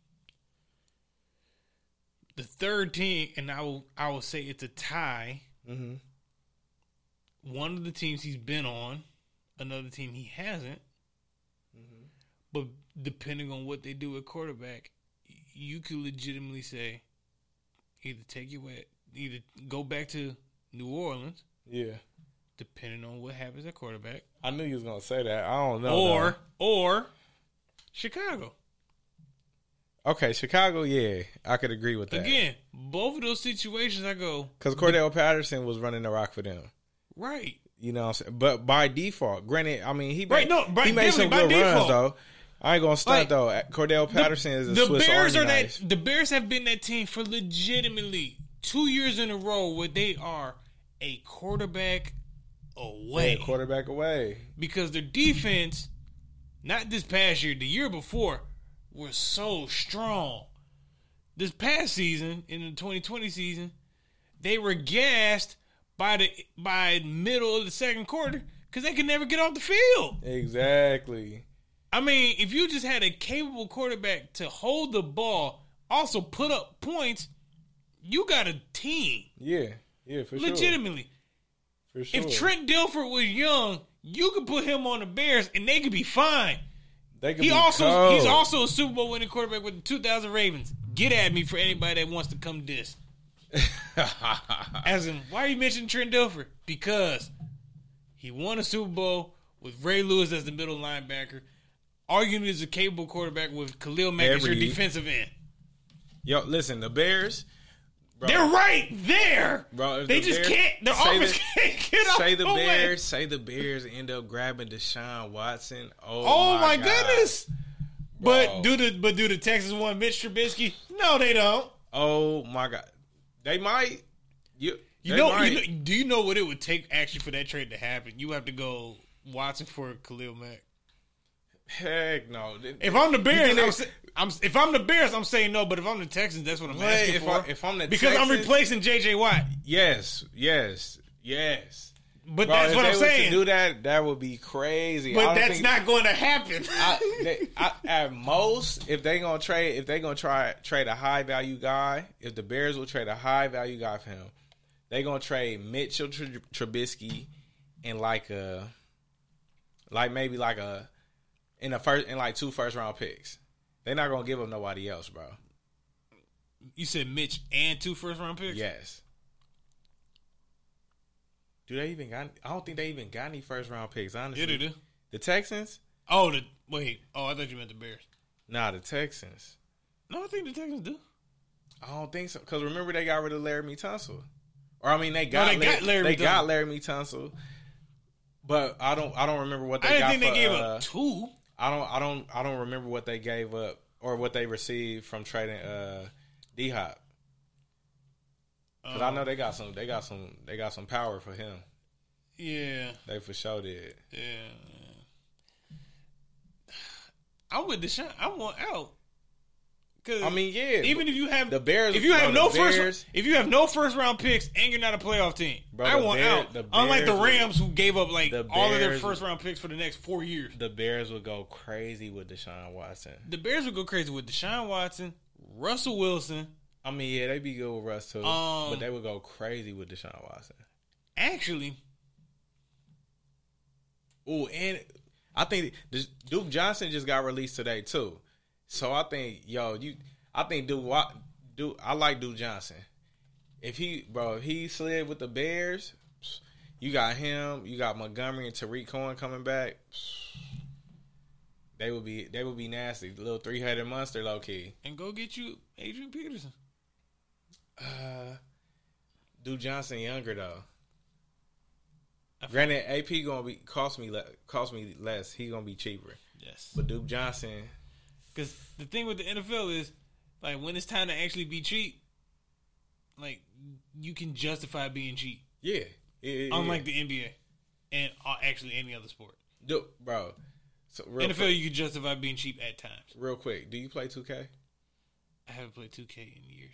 the third team, and I will I will say it's a tie. Mm-hmm. One of the teams he's been on, another team he hasn't. Mm-hmm. But depending on what they do at quarterback, you could legitimately say either take your way, either go back to New Orleans. Yeah. Depending on what happens at quarterback. I knew you was gonna say that. I don't know. Or though. or Chicago. Okay, Chicago, yeah. I could agree with that. Again, both of those situations I go. Because Cordell Patterson was running the rock for them. Right. You know what I'm saying? But by default, granted, I mean, he right, made, no, right, he made some good default. runs, though. I ain't going to stunt, like, though. Cordell Patterson the, is a the Swiss Bears Army are knife. that. The Bears have been that team for legitimately two years in a row where they are a quarterback away. Yeah, quarterback away. Because their defense, not this past year, the year before, was so strong. This past season, in the twenty twenty season, they were gassed by the by middle of the second quarter because they could never get off the field. Exactly. I mean, if you just had a capable quarterback to hold the ball, also put up points, you got a team. Yeah, yeah, for sure. Legitimately. For sure. If Trent Dilfer was young, you could put him on the Bears and they could be fine. They could he be also cold. He's also a Super Bowl winning quarterback with the two thousand Ravens. Get at me for anybody that wants to come diss. As in, why are you mentioning Trent Dilfer? Because He won a Super Bowl with Ray Lewis as the middle linebacker. Arguably is a capable quarterback with Khalil Mack as your defensive end. Yo, listen, the Bears, bro, they're right there, bro. They the just Bears, can't. Their offense the, can't get Say off the the Bears. way. Say the Bears end up grabbing Deshaun Watson. Oh, oh my, my goodness! Bro. But do the but do the Texans want Mitch Trubisky? No, they don't. Oh my God, they might. You you know, you know? Do you know what it would take actually for that trade to happen? You have to go Watson for Khalil Mack. Heck no. If I'm the Bears, I'm, say, I'm if I'm the Bears, I'm saying no. But if I'm the Texans, that's what I'm but asking if for. I, if I'm the because Texans, I'm replacing J J Watt. Yes, yes, yes. But Bro, that's if what they I'm were saying. To do that, that would be crazy. But that's think, not going to happen. I, they, I, at most, if they gonna trade, if they gonna try trade a high value guy, if the Bears will trade a high value guy for him, they gonna trade Mitchell Trubisky and like a, like maybe like a. In the first, in like two first round picks, they're not gonna give them nobody else, bro. You said Mitch and two first round picks. Yes. Do they even got? I don't think they even got any first round picks. Honestly, yeah, they do. The Texans. Oh, the wait. Oh, I thought you meant the Bears. Nah, the Texans. No, I think the Texans do. I don't think so. Because remember, they got rid of Laramie Tunsil, or I mean, they got no, they got Laramie. They Tunsil. got Laramie Tunsil, but I don't. I don't remember what they. I didn't got think for, they gave uh, up two. I don't. I don't. I don't remember what they gave up or what they received from trading uh, D Hop. Because um, I know they got some. They got some. They got some power for him. Yeah, they for sure did. Yeah, I'm with Deshaun. I want out. Cause I mean, yeah. Even if you have the Bears, if you have bro, no Bears, first, if you have no first round picks and you're not a playoff team, bro, I want Bear, out. The Bears, Unlike the Rams, who gave up like Bears, all of their first round picks for the next four years, the Bears would go crazy with Deshaun Watson. The Bears would go crazy with Deshaun Watson, Russell Wilson. I mean, yeah, they'd be good with Russ too, um, but they would go crazy with Deshaun Watson. Actually, oh, and I think Duke Johnson just got released today too. So I think, yo, you, I think Duke, Duke, I like Duke Johnson. If he, bro, if he slid with the Bears, you got him, you got Montgomery and Tariq Cohen coming back. They would be, they would be nasty, little three headed monster, low key. And go get you Adrian Peterson. Uh, Duke Johnson younger though. Granted, A P gonna be cost me le- cost me less. He gonna be cheaper. Yes, but Duke Johnson. Because the thing with the N F L is, like, when it's time to actually be cheap, like, you can justify being cheap. Yeah. yeah, yeah Unlike yeah. the N B A and uh, actually any other sport. Dude, bro. So real N F L, quick, you can justify being cheap at times. Real quick, do you play two K? I haven't played two K in years.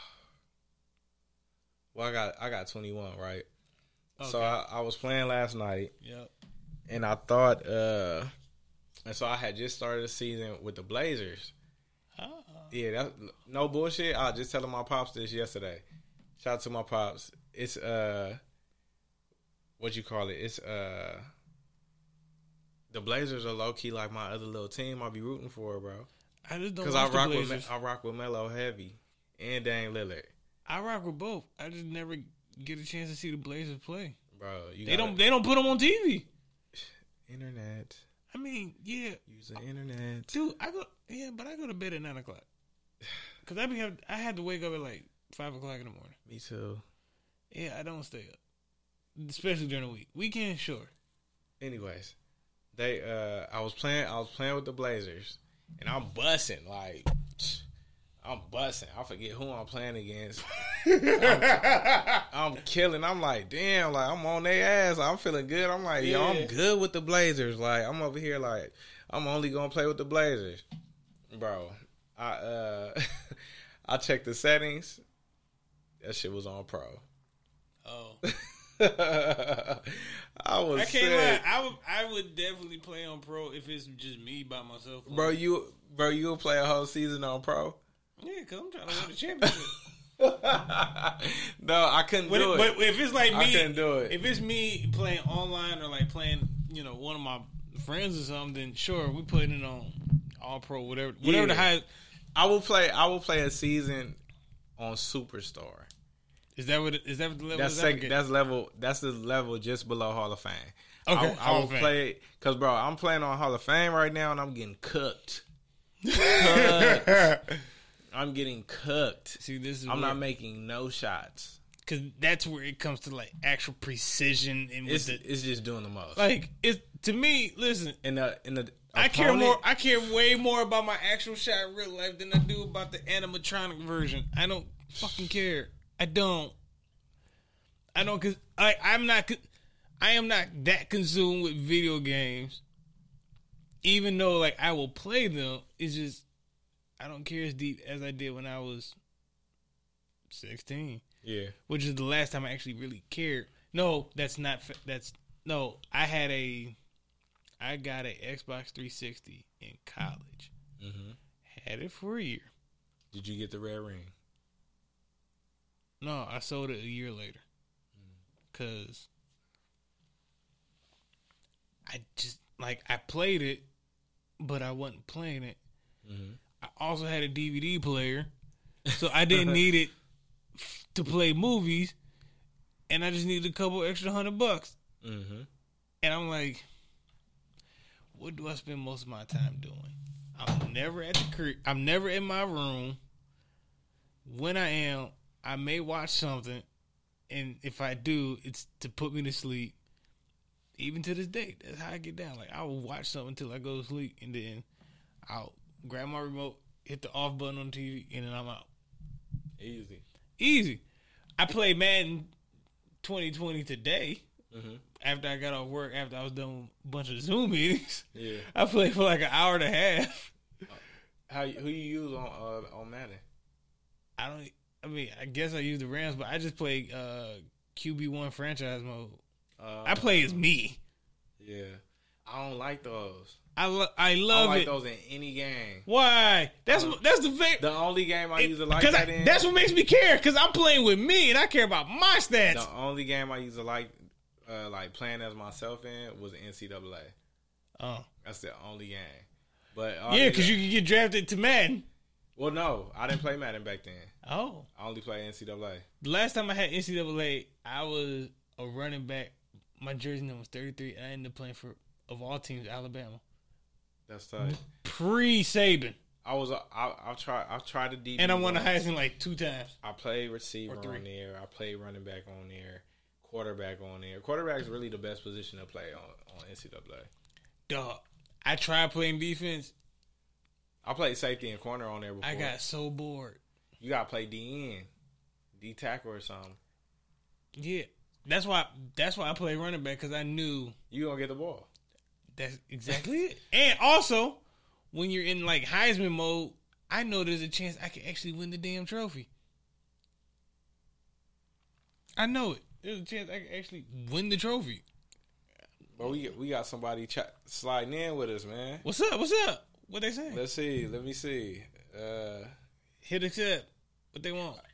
Well, I got I got twenty-one, right? Okay. So I, I was playing last night. Yep. And I thought, uh, and so I had just started the season with the Blazers. Oh. Yeah, that's no bullshit. I was just telling my pops this yesterday. Shout out to my pops. It's uh, what you call it? It's uh, the Blazers are low key like my other little team. I'll be rooting for, bro. I just don't because watch I rock the with Blazers. I rock with Melo heavy and Dame Lillard. I rock with both. I just never get a chance to see the Blazers play, bro. You they gotta, don't. They don't put them on T V. Internet. I mean, yeah. Use the internet, dude. I go, yeah, but I go to bed at nine o'clock because I be have, I had to wake up at like five o'clock in the morning. Me too. Yeah, I don't stay up, especially during the week. Weekend, sure. Anyways, they uh, I was playing. I was playing with the Blazers, and I'm bussing like. I'm busting. I forget who I'm playing against. I'm, I'm killing. I'm like, damn, like I'm on their ass. I'm feeling good. I'm like, yo, I'm good with the Blazers. Like, I'm over here like, I'm only gonna play with the Blazers. Bro, I uh I checked the settings. That shit was on pro. Oh. I was I can't sick. lie. I would I would definitely play on pro if it's just me by myself. Bro, you bro, you'll play a whole season on pro? Yeah, because I'm trying to win the championship. No, I couldn't when do it, it. But if it's like me, I couldn't do it. If it's me playing online or like playing, you know, one of my friends or something, then sure, we put it on all pro, whatever, whatever yeah. the high. I will play. I will play a season on Superstar. Is that what? Is that what the level? That's is sec, That's level. That's the level just below Hall of Fame. Okay, I, I will play because, bro, I'm playing on Hall of Fame right now, and I'm getting cooked. cooked. I'm getting cooked. See, this is I'm where, not making no shots because that's where it comes to like actual precision and with it's the, it's just doing the most. like it to me. Listen, in the in the I care opponent- more. I care way more about my actual shot in real life than I do about the animatronic version. I don't fucking care. I don't. I don't because I I'm not. I am not that consumed with video games. Even though like I will play them, it's just I don't care as deep as I did when I was sixteen. Yeah, which is the last time I actually really cared. No, that's not. That's no. I had a. I got an Xbox three sixty in college. mm-hmm. Had it for a year. Did you get the red ring? No, I sold it a year later. Cause I just like I played it, but I wasn't playing it. Mm-hmm. I also had a D V D player, so I didn't need it to play movies, and I just needed a couple extra hundred bucks. Mm-hmm. And I'm like, what do I spend most of my time doing? I'm never at the crib. I'm never in my room. When I am, I may watch something, and if I do, it's to put me to sleep. Even to this day, that's how I get down. Like, I will watch something until I go to sleep, and then I'll grab my remote, hit the off button on T V, and then I'm out. Easy. Easy. I played Madden twenty twenty today. Mm-hmm. After I got off work, after I was done a bunch of Zoom meetings. Yeah. I played for like an hour and a half. How who you use on uh, on Madden? I don't. I mean, I guess I use the Rams, but I just play uh, Q B one franchise mode. Uh, I play as me. Yeah, I don't like those. I lo- I I love don't like it. those in any game. Why? That's what, that's the thing. The only game I It- use to like 'cause that I- in. That's what makes me care because I'm playing with me and I care about my stats. The only game I used to like, uh, like playing as myself in was N C double A. Oh, That's the only game. But uh, yeah, because you can get drafted to Madden. Well, no, I didn't play Madden back then. Oh, I only played N C double A. the last time I had N C double A, I was a running back. My jersey number was thirty-three. And I ended up playing for, of all teams, Alabama. That's tight. Pre Saban, I was. I, I've tried. I've tried the D B. and I won the once. Heisman like two times. I played receiver Or three. on there. I played running back on there. Quarterback on there. Quarterback is really the best position to play on on N C double A. Dog, I tried playing defense. I played safety and corner on there before. I got so bored. You gotta play D N, D tackle or something. Yeah, that's why. That's why I played running back because I knew You gonna get the ball. that's exactly it. And also, when you're in like Heisman mode, I know there's a chance I can actually win the damn trophy. I know it. There's a chance I can actually win the trophy. But we we got somebody ch- sliding in with us, man. What's up? What's up? What they say? Let's see. Let me see. Uh, Hit accept. What they want?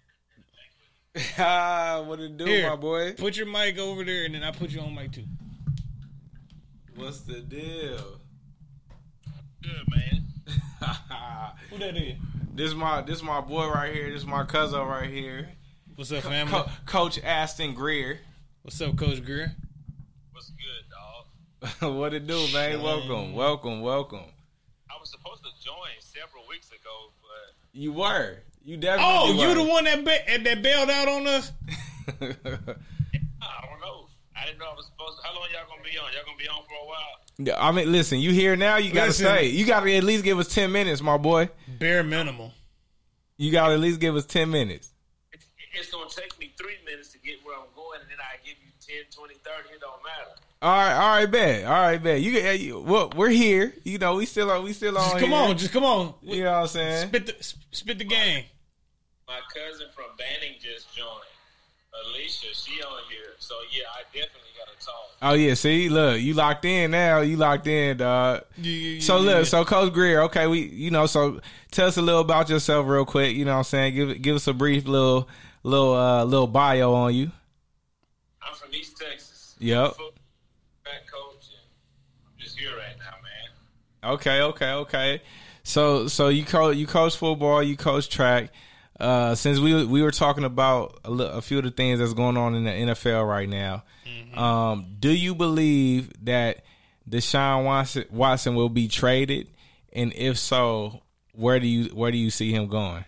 what it do, Here. my boy? Put your mic over there, and then I put you on mic too. What's the deal? Good, man. Who that is? This my this my boy right here. This my cousin right here. What's up, family? Co- Coach Aston Greer. What's up, Coach Greer? What's good, dog? What it do, man? Welcome, welcome, welcome. I was supposed to join several weeks ago, but You were. You definitely Oh, were. you the one that ba- that bailed out on us? I don't know. I didn't know I was supposed to. How long y'all gonna be on? Y'all gonna be on for a while? I mean, listen, you here now, you gotta Listen. stay. You gotta at least give us ten minutes, my boy. Bare minimal. You gotta at least give us ten minutes. It's, it's gonna take me three minutes to get where I'm going, and then I give you ten, twenty, thirty. It don't matter. All right, all right, bet. All right, bet. You, uh, you well, we're here. You know, we still on we still on Just come here. on, just come on. You know what I'm saying? Spit the spit the game. My cousin from Banning just joined. Alicia, she on here. So, yeah, I definitely got to talk. Oh yeah, see, look, you locked in now. You locked in, dog. Yeah, yeah, yeah, So yeah, look, yeah. so Coach Greer, okay, we, you know, so tell us a little about yourself real quick. You know what I'm saying? Give give us a brief little little uh, little bio on you. I'm from East Texas. Yep. Back coach, and I'm just here right now, man. Okay, okay, okay. So so you coach you coach football, you coach track. uh, since we we were talking about a, li- a few of the things that's going on in the N F L right now, mm-hmm. um, do you believe that Deshaun Watson, Watson will be traded, and if so, where do you where do you see him going?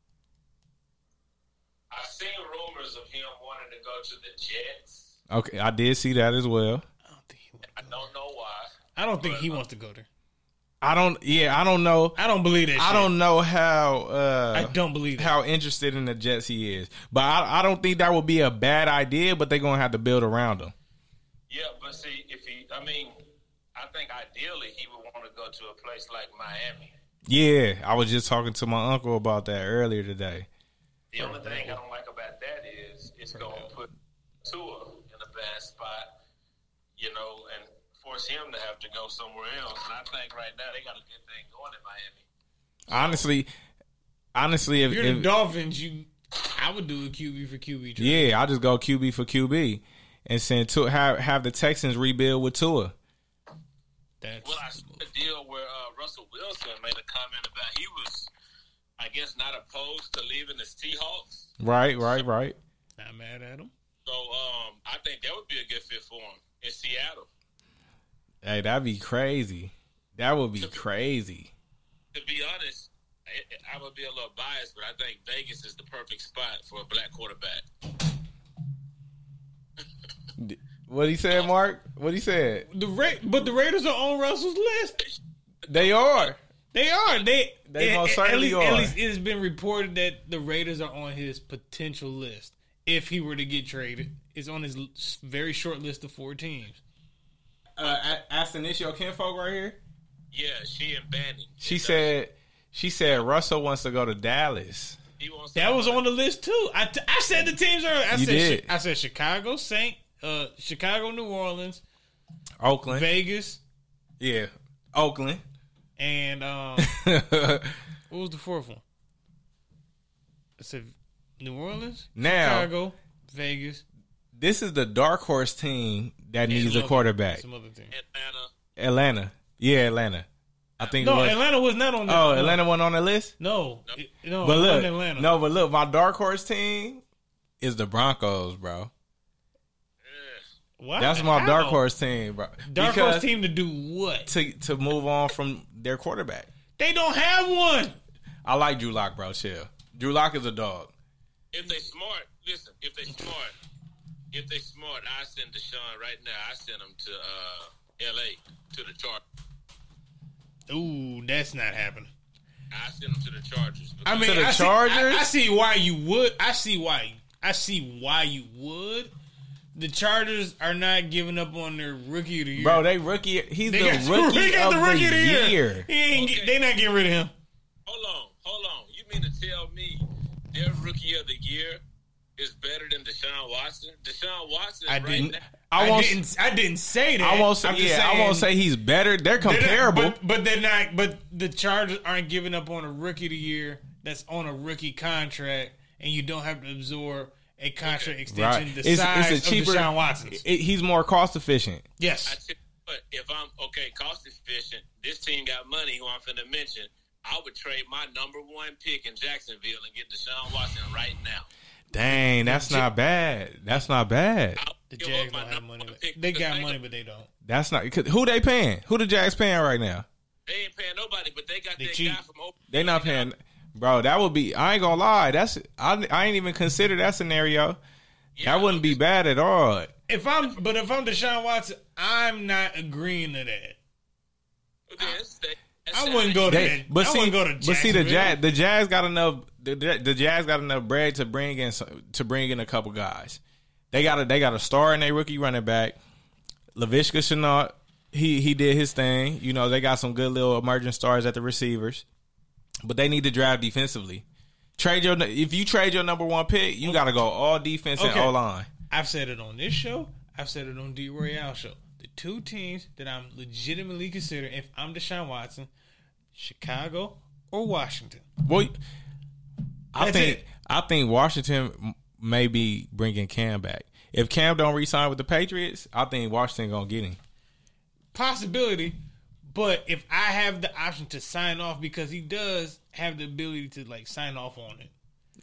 I've seen rumors of him wanting to go to the Jets. Okay, I did see that as well. I don't think he wants I don't know why. I don't think he wants to go there. I don't. Yeah, I don't know. I don't believe that. I shit. don't know how. Uh, I don't believe that. how interested in the Jets he is, but I, I don't think that would be a bad idea. But they're gonna have to build around him. Yeah, but see, if he, I mean, I think ideally he would want to go to a place like Miami. Yeah, I was just talking to my uncle about that earlier today. The only thing I don't like about that is it's going to put Tua in a bad spot, you know, and force him to have to go somewhere else. And I think right now they got a good thing going in Miami. So, honestly, honestly, if, if you're if, the Dolphins, you, I would do a Q B for Q B. Trade. Yeah, I'll just go Q B for Q B and send Tua, have have the Texans rebuild with Tua. That's well, I saw a deal where uh, Russell Wilson made a comment about he was, I guess, not opposed to leaving the Seahawks. Right, right, right. Not mad at him. So um, I think that would be a good fit for him in Seattle. Hey, that'd be crazy. That would be crazy. To be honest, I, I would be a little biased, but I think Vegas is the perfect spot for a black quarterback. What he said, Mark? What he said? The Ra- but the Raiders are on Russell's list. They are. They are. They They at, most at certainly least, are. At least it has been reported that the Raiders are on his potential list if he were to get traded. It's on his l- very short list of four teams. Uh, Aston Ishio Kinfolk right here. Yeah, she and Banning. She said. She said Russell wants to go to Dallas. He wants That was on the list too. I, t- I said the teams earlier. I You said did. Chi- I said Chicago, Saint, uh, Chicago, New Orleans, Oakland. Vegas, Yeah, Oakland. and um, what was the fourth one? I said New Orleans, Now- Chicago, Vegas. This is the dark horse team that and needs some a other- quarterback. Some other team. Atlanta. Atlanta. Yeah, Atlanta. I think No, it was. Atlanta was not on. The, Oh, no. Atlanta wasn't on the list? No, it- no, But it look, wasn't Atlanta. no, but look, my dark horse team is the Broncos, bro. Why? That's my How? dark horse team, bro. Dark Because horse team to do what? to to move on from their quarterback. They don't have one. I like Drew Lock, bro. Chill. Drew Lock is a dog. If they smart, listen. If they smart, if they smart, I send Deshaun right now. I send him to uh, L A to the Chargers. Ooh, that's not happening. I send him to the Chargers. I mean, To the I see- Chargers? I, I see why you would. I see why. I see why you would. The Chargers are not giving up on their rookie of the year. Bro, they rookie. He's They the got- rookie, they got of, the rookie the of the year. year. He ain't. Okay. They not getting rid of him. Hold on, hold on. You mean to tell me their rookie of the year is better than Deshaun Watson? Deshaun Watson, I right didn't. now. I I, won't- didn't. I didn't say that. I won't say. I'm just Yeah, I saying won't say he's better. They're they're not- comparable. but, but they're not. But the Chargers aren't giving up on a rookie of the year that's on a rookie contract, and you don't have to absorb a contract extension Right. the It's, size it's a cheaper. of Deshaun Watson's. it- he's more cost efficient. I Yes. tell you what, if I'm okay, cost efficient, this team got money. Who I'm finna mention, I would trade my number one pick in Jacksonville and get Deshaun Watson right now. Dang, that's not bad. That's not bad. I'll The give Jags up my don't have number money. one pick They because got they money, got- but they don't. That's not. 'Cause who they paying? Who the Jags paying right now? They ain't paying nobody, but they got They that cheap. guy from Oakland. They not paying. Bro, that would be. I ain't gonna lie. That's. I. I ain't even consider that scenario. Yeah, That wouldn't be bad at all. If I'm, but if I'm Deshaun Watson, I'm not agreeing to that. Okay, that's- that- that's I sad. wouldn't go to They, that. but I see, wouldn't go to but see, the Jacksonville. Jazz, the Jazz got enough. The, the Jazz got enough bread to bring in some- to bring in a couple guys. They got a they got a star in their rookie running back, Laviska Shenault. He he did his thing. You know, they got some good little emerging stars at the receivers, but they need to draft defensively. Trade your if you trade your number one pick, you got to go all defense Okay. and O line. I've said it on this show. I've said it on D Royale show. The two teams that I'm legitimately considering if I'm Deshaun Watson, Chicago or Washington. Well, I That's think it. I think Washington m- may be bringing Cam back. If Cam don't re-sign with the Patriots, I think Washington gonna get him. Possibility, but if I have the option to sign off because he does have the ability to like sign off on it.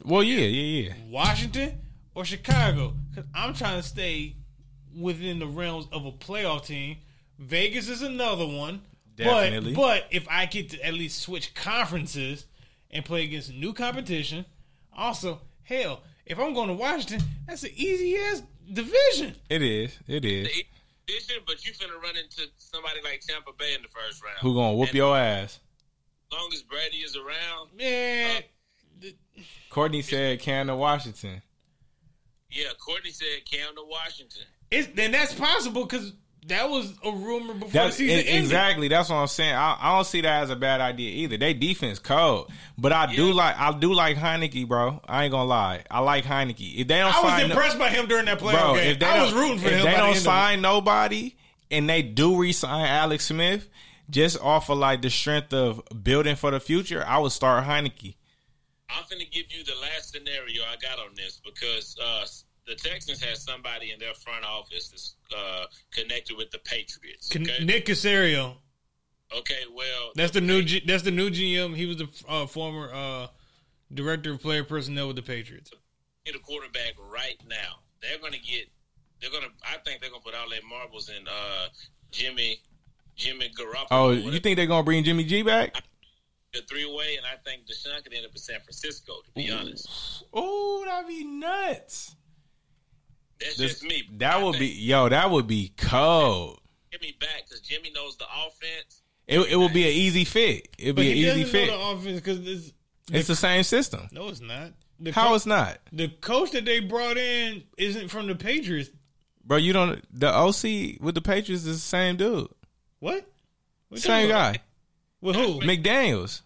Well, yeah, yeah, yeah. Washington or Chicago? Because I'm trying to stay within the realms of a playoff team. Vegas is another one. Definitely. But, but if I get to at least switch conferences and play against new competition, also, hell, if I'm going to Washington, that's an easy ass division. It is. It is. Division, but you finna run into somebody like Tampa Bay in the first round. Who gonna whoop and your ass? As long as Brady is around, Man. Uh, the, Courtney said Cam to Washington. yeah, Courtney said Cam to Washington. it's, then that's possible because that was a rumor before That's the season it- ended. exactly. That's what I'm saying. I, I don't see that as a bad idea either. They defense cold, but I do Yeah. like I do like Heineke, bro. I ain't gonna lie. I like Heineke. If they don't I was sign, no- impressed by him during that playoff bro, game. if they I don't, was rooting for if him. they by the don't end of it. sign nobody and they do re-sign Alex Smith, just off of like the strength of building for the future, I would start Heineke. I'm finna give you the last scenario I got on this because uh, the Texans has somebody in their front office that's uh, connected with the Patriots. Can- Okay, Nick Casario. okay well, That's the new. G, that's the new G M. He was the uh, former uh, director of player personnel with the Patriots. get a quarterback right now. They're gonna get. They're gonna. I think they're gonna put all their marbles in uh, Jimmy, Jimmy Garoppolo. Oh, you think they're gonna bring Jimmy G back? the three way? And I think Deshaun could end up in San Francisco. To be honest, Oh, that'd be nuts. that's This- just me. That I would be think yo. That would be cold. Jimmy back because Jimmy knows the offense. It it would be an easy fit. It'd But be an he easy doesn't fit. know the offense because this. It's the same system. No, it's not. The How co- it's not, the coach that they brought in isn't from the Patriots. bro? You don't. The O C with the Patriots is the same dude, What? What you same talking about? guy, With who? McDaniels.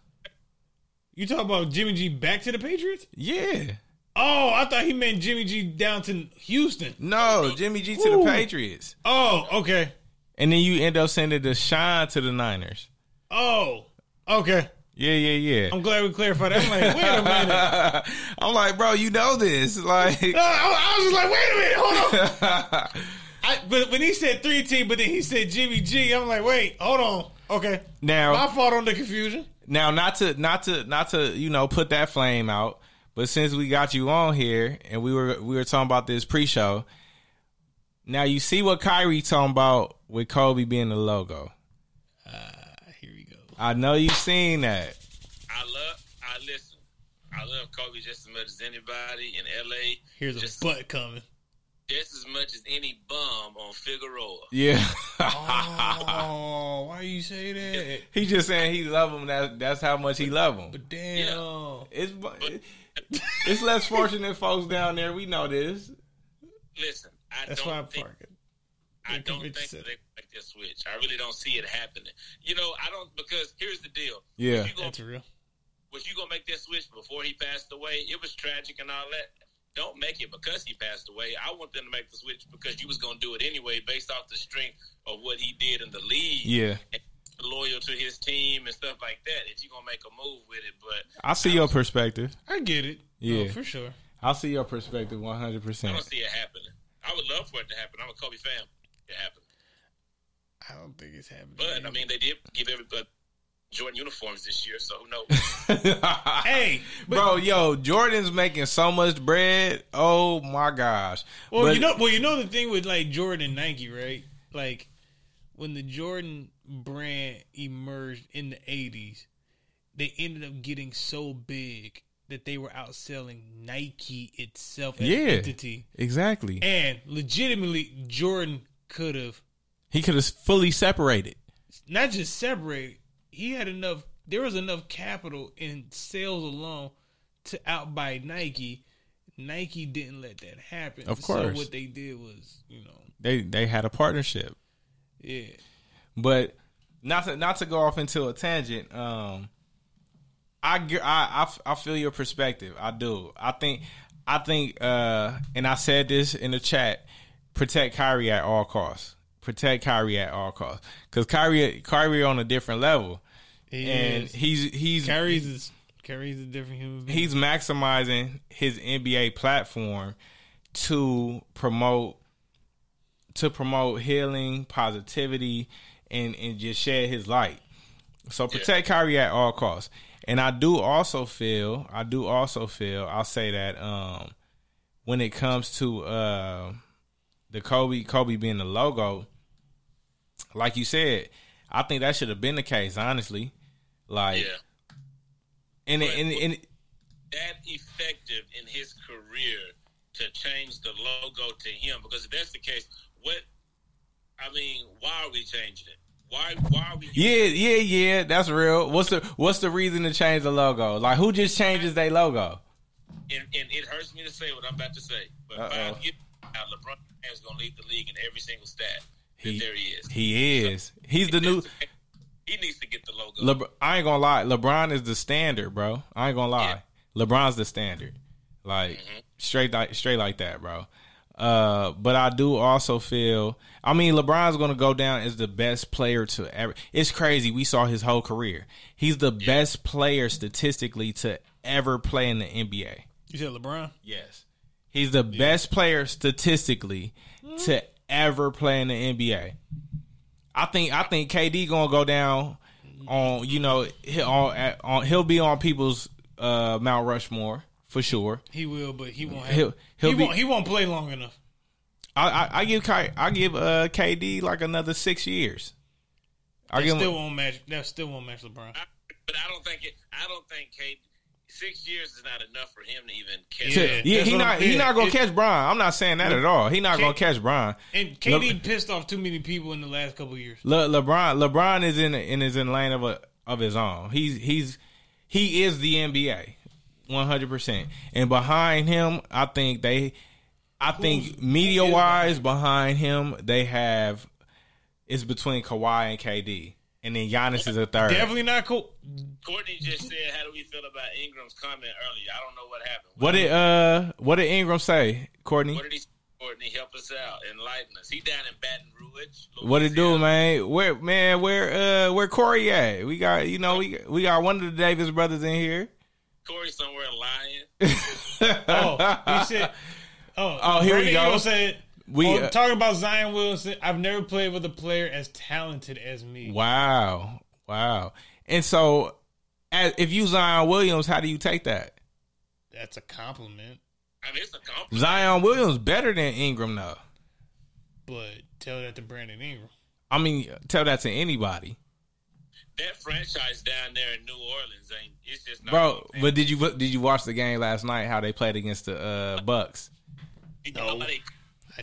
You talking about Jimmy G back to the Patriots? Yeah, Oh, I thought he meant Jimmy G down to Houston. no, Jimmy G to Ooh. the Patriots, Oh, okay. and then you end up sending Deshaun to the Niners. Oh, okay. Yeah, yeah, yeah. I'm glad we clarified that. I'm like, wait a minute. I'm like, bro, you know this, like. No, I, I was just like, wait a minute, hold on. I, but when he said three team, but then he said Jimmy G, I'm like, wait, hold on. Okay, Now, my fault on the confusion. Now, not to not to not to you know put that flame out, but since we got you on here and we were we were talking about this pre-show, now you see what Kyrie talking about with Kobe being the logo. Uh, here we go. I know you seen that. I love. I listen. I love Kobe just as much as anybody in L A. Here's just, a butt coming. just as much as any bum on Figueroa. Yeah, Oh, why you say that? he just saying he love him. That that's how much he love him. But damn. It's it's less fortunate folks down there. We know this. Listen, I That's don't why I'm think. parking. I don't think that they make this switch. I really don't see it happening. You know, I don't because here's the deal. Yeah. Was you gonna, That's real. was you gonna make that switch before he passed away? It was tragic and all that. Don't make it because he passed away. I want them to make the switch because you was gonna do it anyway, based off the strength of what he did in the league. Yeah, And loyal to his team and stuff like that. If you're gonna make a move with it, but I see your perspective. I get it. Yeah. No, for sure. I see your perspective one hundred I percent. don't see it happening. I would love for it to happen. I'm a Kobe fan. It happened. I don't think it's happening. But I mean, they did give everybody Jordan uniforms this year, so who knows? hey, but, Bro, yo, Jordan's making so much bread. Oh my gosh. well, But- you know, well, you know the thing with like Jordan and Nike, right? Like when the Jordan brand emerged in the eighties, they ended up getting so big that they were outselling Nike itself as Yeah. an entity. Exactly. And legitimately, Jordan could have He could have fully separated. not just separated. He had enough. There was enough capital in sales alone to outbuy Nike. Nike didn't let that happen. Of So course. what they did was, you know, They they had a partnership. yeah. But not to not to go off into a tangent. Um, I, ge- I, I, I feel your perspective. I do. I think I think, uh, and I said this in the chat. Protect Kyrie at all costs. Protect Kyrie at all costs. Because Kyrie Kyrie on a different level, He and is. he's he's Carries is Carries a different human being. he's maximizing his N B A platform to promote to promote healing, positivity, and and just shed his light. So protect Kyrie at all costs. And I do also feel, I do also feel, I'll say that um, when it comes to uh, the Kobe, Kobe being the logo, like you said, I think that should have been the case, honestly. Like, Yeah. and it, But and, it- and it- that effective in his career to change the logo to him? Because if that's the case, what I mean, why are we changing it? Why why are we yeah, yeah, yeah, that's real. What's the what's the reason to change the logo? Like, who just changes their logo? and, and it hurts me to say what I'm about to say, but Uh-oh. five years now, LeBron is going to lead the league in every single stat that He, there he is. he is. He's the new. He needs to get the logo. LeBron, I ain't gonna lie. LeBron is the standard, bro. I ain't gonna lie. LeBron's the standard, like Mm-hmm. straight like straight like that, bro. Uh, but I do also feel. I mean, LeBron's gonna go down as the best player to ever. It's crazy. We saw his whole career. He's the best player statistically to ever play in the N B A. You said LeBron? Yes, he's the best player statistically to ever play in the N B A. I think I think K D gonna go down on you know he'll on, on he'll be on people's uh, Mount Rushmore for sure. He will, but he won't. Have, He'll- he'll he be- won't. He won't play long enough. I I, I give Ky, I give uh, K D like another six years. I That give still him, won't match. That still won't match LeBron. I, but I don't think it. I don't think Kate. Six years is not enough for him to even catch. to- Yeah, yeah, that's he what not I'm he saying. not gonna It- catch Bron. I'm not saying that at all. He not K- gonna catch Bron. And K D Le- pissed off too many people in the last couple of years. Le, LeBron LeBron is in in his in lane of a of his own. He's he's he is the N B A, one hundred percent. And behind him, I think they, I think Who's- media who is wise behind him, they have it's between Kawhi and K D, and then Giannis is a third. Definitely not cool. Courtney just said, "How do we feel about Ingram's comment earlier?" I don't know what happened. What did uh what did Ingram say, Courtney? What did he say, Courtney? Help us out, enlighten us. He down in Baton Rouge. What it do, Louisiana. man? Where man? Where uh where Corey at? We got you know we we got one of the Davis brothers in here. Corey somewhere lying. Oh, he said. Oh, Oh, here we Brandon go. Ingram said. We, We uh, talking about Zion Williamson. I've never played with a player as talented as me. Wow, wow. And so, as, if you Zion Williams, how do you take that? That's a compliment. I mean, it's a compliment. Zion Williams better than Ingram, though. But tell that to Brandon Ingram. I mean, tell that to anybody, That franchise down there in New Orleans ain't. It's just not. bro. gonna But did you did you watch the game last night? How they played against the uh, Bucks? no. Nobody. I,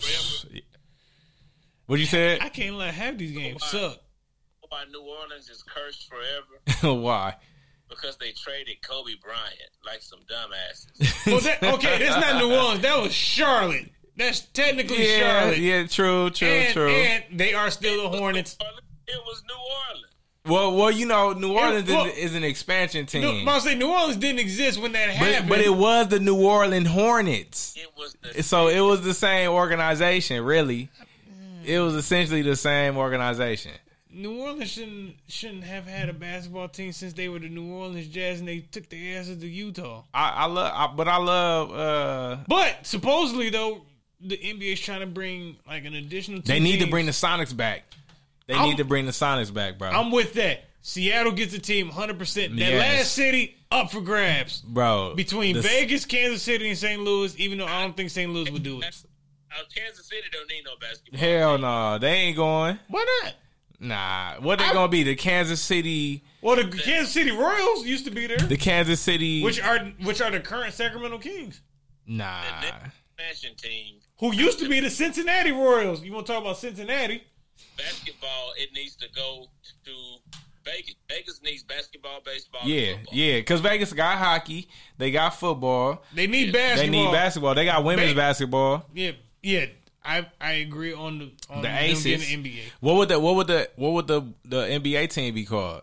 What you said? I can't let half these games suck. Why New Orleans is cursed forever? Why? Because they traded Kobe Bryant like some dumbasses. Well, that, okay, that's not New Orleans. That was Charlotte. That's technically Yeah, Charlotte. yeah, true, true, and, true. and they are still the Hornets. It was New Orleans. well, well, you know, New Orleans well, is, is an expansion New, team, I say New Orleans didn't exist when that but happened. but it was the New Orleans Hornets. It was the. So it was the same organization, really. It was essentially the same organization. New Orleans shouldn't shouldn't have had a basketball team since they were the New Orleans Jazz and they took their asses to Utah. I, I love, I, but I love. Uh, But supposedly though, the N B A is trying to bring like an additional. Two they need to teams. bring the Sonics back. They I'm- need to bring the Sonics back, bro. I'm with that. Seattle gets a team one hundred percent. That Yes. last city up for grabs bro, between the- Vegas, Kansas City, and Saint Louis. Even though I don't think Saint Louis would do it. Uh, Kansas City don't need no basketball. Hell no, they ain't going. Why not? Nah, what they I- gonna be? The Kansas City, Well, the Kansas City Royals used to be there, the Kansas City. which are which are the current Sacramento Kings, nah, The next expansion team who used to be the Cincinnati Royals. You want to talk about Cincinnati? basketball, it needs to go to Vegas. Vegas needs basketball, baseball, yeah, and football. yeah. Because Vegas got hockey, they got football, They need they basketball. need basketball, they got women's Ve- basketball. Yeah, yeah. I I agree on the on The them Aces. getting the N B A. What would the what would the what would the the N B A team be called?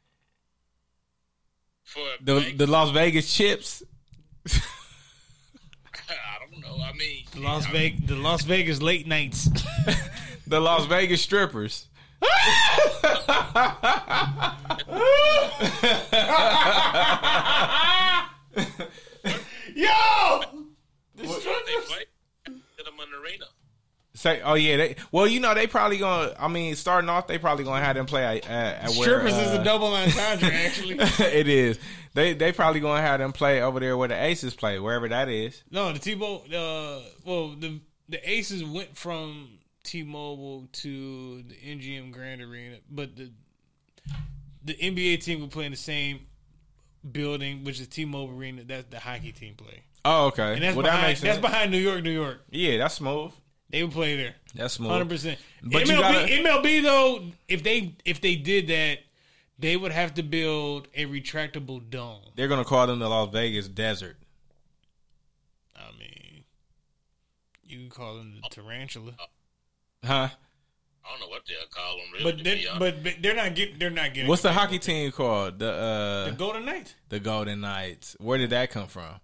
For The Vegas, the Las Vegas Chips. I don't know. I mean, The Las I Vegas, the Las Vegas late nights. The Las Vegas strippers. Yo, What they play at the Arena. Say Say, oh yeah, they well, you know, they probably gonna. I mean, starting off, they probably gonna have them play at, at where. Strippers uh, is a double entendre, actually. It is. They they probably gonna have them play over there where the Aces play, wherever that is. No, the T-Mobile. Uh, well, the the Aces went from T-Mobile to the M G M Grand Arena, but the the N B A team will play in the same building, which is T-Mobile Arena. That's the hockey team play. Oh, okay. And that's well, behind, that makes sense. That's behind New York, New York. Yeah, that's smooth. They would play there. That's smooth. Hundred percent. But M you L B, gotta- M L B though, if they if they did that, they would have to build a retractable dome. They're gonna call them the Las Vegas Desert. I mean, you can call them the tarantula, Huh? I don't know what they'll call them. Really, but to they're, be honest. but but they're not getting they're not getting. What's the hockey team called? The uh, The Golden Knights. the Golden Knights. Where did that come from?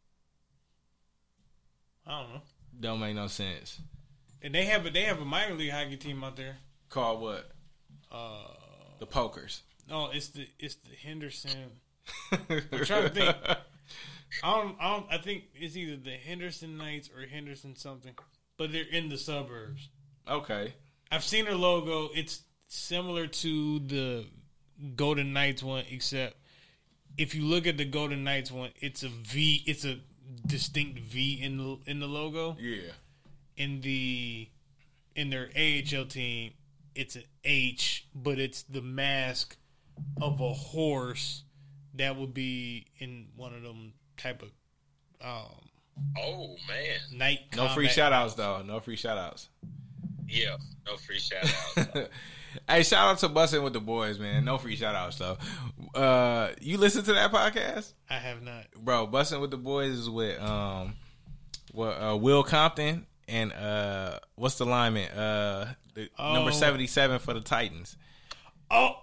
I don't know. Don't make no sense. And they have a they have a minor league hockey team out there. Called what? Uh, The Pokers. no, it's the it's the Henderson. I'm trying to think. I don't, I don't. I think it's either the Henderson Knights or Henderson something, but they're in the suburbs. Okay. I've seen their logo. It's similar to the Golden Knights one, except if you look at the Golden Knights one, it's a V. It's a distinct V in the in the logo. Yeah. In the in their A H L team, it's an H, but it's the mask of a horse that would be in one of them type of um, oh man, night. No free combat shout outs though. No free shout outs. yeah, no free shout out. Hey, shout out to Bussin' with the Boys, man. No free shout outs though. Uh, you listen to that podcast? I have not. Bro, Bussin' with the Boys is with um what uh, Will Compton and uh what's the lineman? Uh the Oh. number seventy-seven for the Titans. Oh,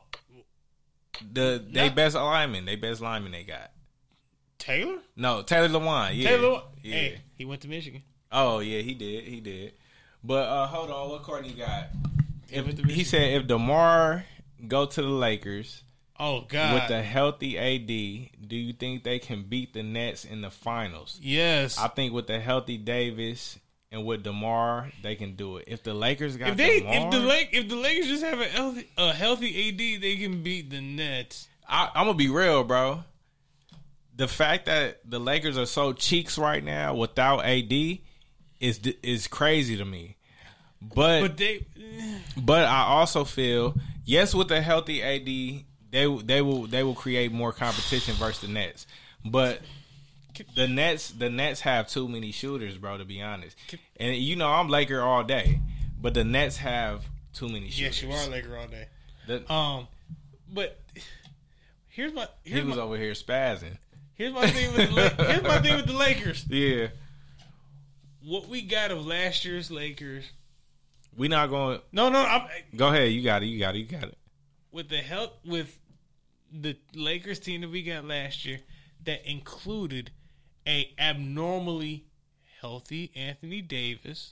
The they Not- best lineman, they best lineman they got. Taylor. No, Taylor Lewan. Yeah. Taylor. Yeah. Hey, he went to Michigan. Oh yeah, he did. He did. But uh hold on, what Courtney got? He went to If, Michigan. he said if DeMar go to the Lakers Oh God. with a healthy A D, do you think they can beat the Nets in the finals? yes. I think with the healthy Davis and with DeMar, they can do it. If the Lakers got if they DeMar, if the Lake if the Lakers just have a healthy a healthy A D, they can beat the Nets. I, I'm gonna be real, bro. The fact that the Lakers are so cheeks right now without A D is is crazy to me. But But they But I also feel, yes, with a healthy A D, they they will they will create more competition versus the Nets. But the Nets the Nets have too many shooters, bro. To be honest, and you know I'm Laker all day, but the Nets have too many shooters. yes, you are Laker all day. The- Um, but here's my he here's was my, over here spazzing. here's my thing with the, La- here's my thing with the Lakers. Yeah, What we got of last year's Lakers. we not going. No, no, I'm Go ahead, you got it. You got it. You got it. with the help with the Lakers team that we got last year that included a abnormally healthy Anthony Davis.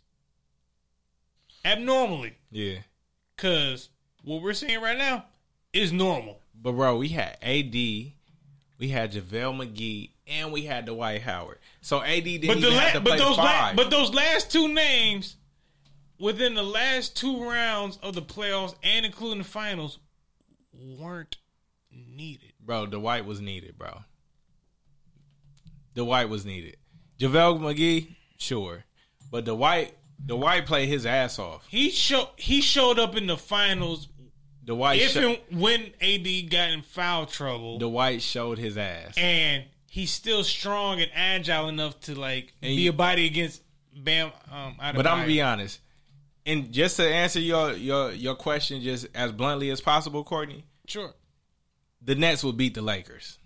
Abnormally, Yeah, because what we're seeing right now is normal. but bro, we had A D, we had JaVale McGee, and we had Dwight Howard. So A D didn't But the even la- have to but play those the la- five. but those last two names within the last two rounds of the playoffs and including the finals weren't needed. Bro, Dwight was needed, bro. Dwight was needed. JaVale McGee, sure. But Dwight, Dwight played his ass off. He show he showed up in the finals Dwight, if sho- and when A D got in foul trouble, Dwight showed his ass. and he's still strong and agile enough to like And be you- a body against Bam. Um, But I'm gonna be honest. And just to answer your, your, your question just as bluntly as possible, Courtney, sure. the Nets will beat the Lakers.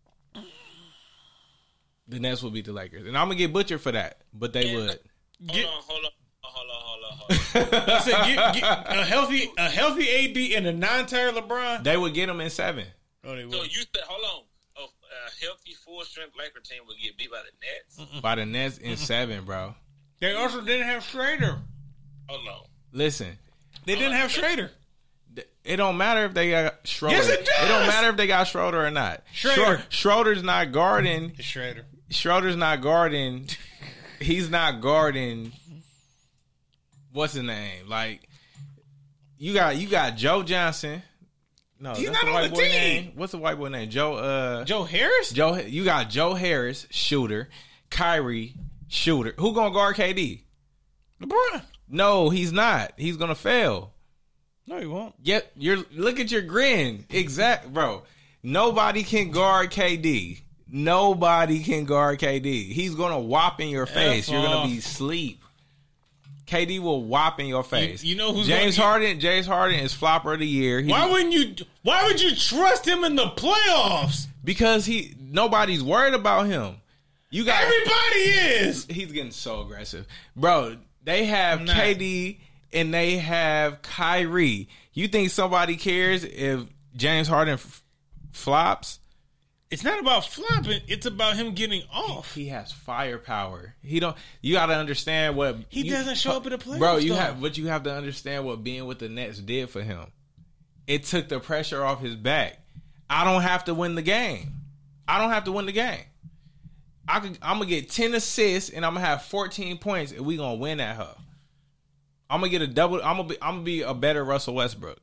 The Nets will beat the Lakers. And I'm gonna get butchered for that, but they would. Get, hold on, hold on, hold on, hold on, hold on. I said, get, get a healthy a healthy A D and a non-tire LeBron. They would get them in seven. Oh, they So will. you said, hold on, a, a healthy full strength Laker team will get beat by the Nets. By the Nets in seven, bro. They also didn't have Schrader. Hold on. Listen. They didn't have Schrader. It don't matter if they got Schroeder. Yes, it does! don't matter if they got Schroeder or not. Schroeder. Schro- Schroeder's not guarding. It's Schrader. Schroeder's not guarding. He's not guarding what's his name? Like you got you got Joe Johnson. No, He's that's not the on white the boy team. name. What's the white boy name? Joe. Uh, Joe Harris. Joe. You got Joe Harris, shooter. Kyrie, shooter. Who gonna guard K D? LeBron. No, he's not. He's gonna fail. No, he won't. Yep. You're look at your grin. Exact, bro. Nobody can guard K D. Nobody can guard K D. He's gonna whop in your face. F You're gonna off. be asleep. K D will whop in your face. You, you know who's James gonna, Harden. James Harden is flopper of the year. He, Why wouldn't you? Why would you trust him in the playoffs? Because he nobody's worried about him. You got Everybody is. He's getting so aggressive, bro. They have I'm not. K D and they have Kyrie. You think somebody cares if James Harden f- flops? It's not about flopping. It's about him getting off. He has firepower. He don't. You got to understand what He you- doesn't show up at the playoffs, bro. You though. have, but you have to understand what being with the Nets did for him. It took the pressure off his back. I don't have to win the game. I don't have to win the game. I could, I'm gonna get ten assists and I'm gonna have fourteen points and we gonna win at her. I'm gonna get a double. I'm gonna be. I'm gonna be a better Russell Westbrook.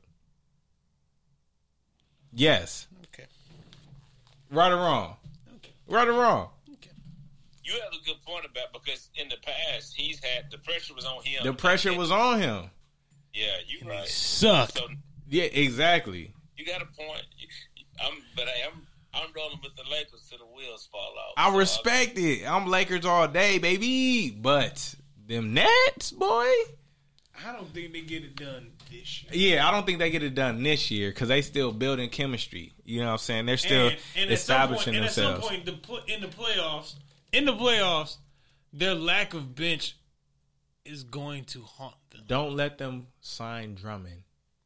Yes. Okay. Right or wrong? Okay. Right or wrong? Okay. You have a good point about because in the past he's had the pressure was on him. The pressure was on him. Yeah, you right. Suck. So Yeah, exactly. you got a point. I'm, but hey, I'm I'm rolling with the Lakers till the wheels fall off. I So respect it. I'm Lakers all day, baby. But them Nets, boy. I don't think they get it done this year. Yeah, I don't think they get it done this year because they still building chemistry. You know what I'm saying? They're still and, and at some establishing point, themselves. And at some point, the pl- in the playoffs, in the playoffs, their lack of bench is going to haunt them. Don't let them sign Drummond.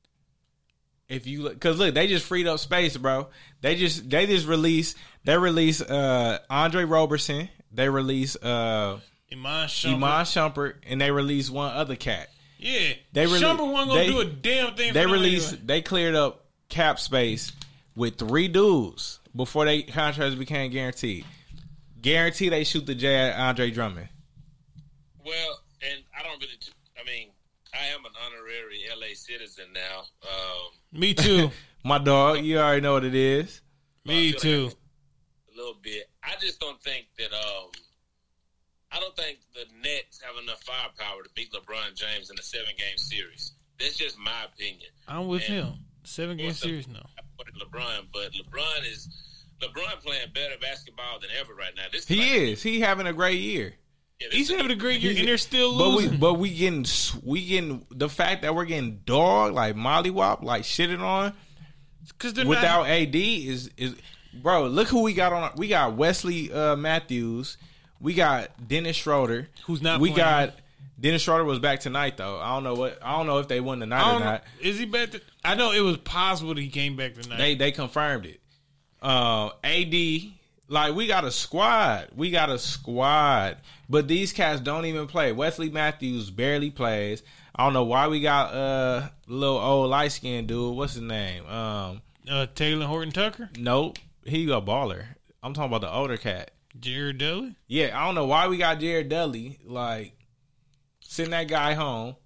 If you look, because look, they just freed up space, bro. They just they just release they release uh, Andre Roberson. They release uh, Iman Shumpert. Iman Shumpert, and they release one other cat. Yeah. They rele- Shumpert wasn't going they- to do a damn thing They for them released. anyway. They cleared up cap space with three dudes before they contracts became guaranteed. Guarantee they shoot the J at Andre Drummond. Well, and I don't really. I mean, I am an honorary L A citizen now. Um, Me too. My dog, you already know what it is. Me I feel too. like a little bit. I just don't think that. Um, I don't think the Nets have enough firepower to beat LeBron James in a seven-game series. That's just my opinion. I'm with And- him. Seven game What's up? series, no. I put LeBron, but LeBron is LeBron playing better basketball than ever right now. This He like- is. He having a great year. Yeah, this He's is- having a great year, He's- and they're still But losing. we, but we getting, s- we getting the fact that we're getting dog like mollywop, like shitted on Because they're without not. A D is is, bro. Look who we got on. We got Wesley uh, Matthews. We got Dennis Schroeder. Who's not We playing. got Dennis Schroeder was back tonight though. I don't know what. I don't know if they won tonight I or don't know. not. Is he back? To, I know it was possible that he came back tonight. They they confirmed it. Uh, A D, like we got a squad. We got a squad. But these cats don't even play. Wesley Matthews barely plays. I don't know why we got uh little old light skinned dude. What's his name? Um, uh, Taylor Horton Tucker, nope. He a baller. I'm talking about the older cat. Jared Dudley. Yeah, I don't know why we got Jared Dudley. Like send that guy home,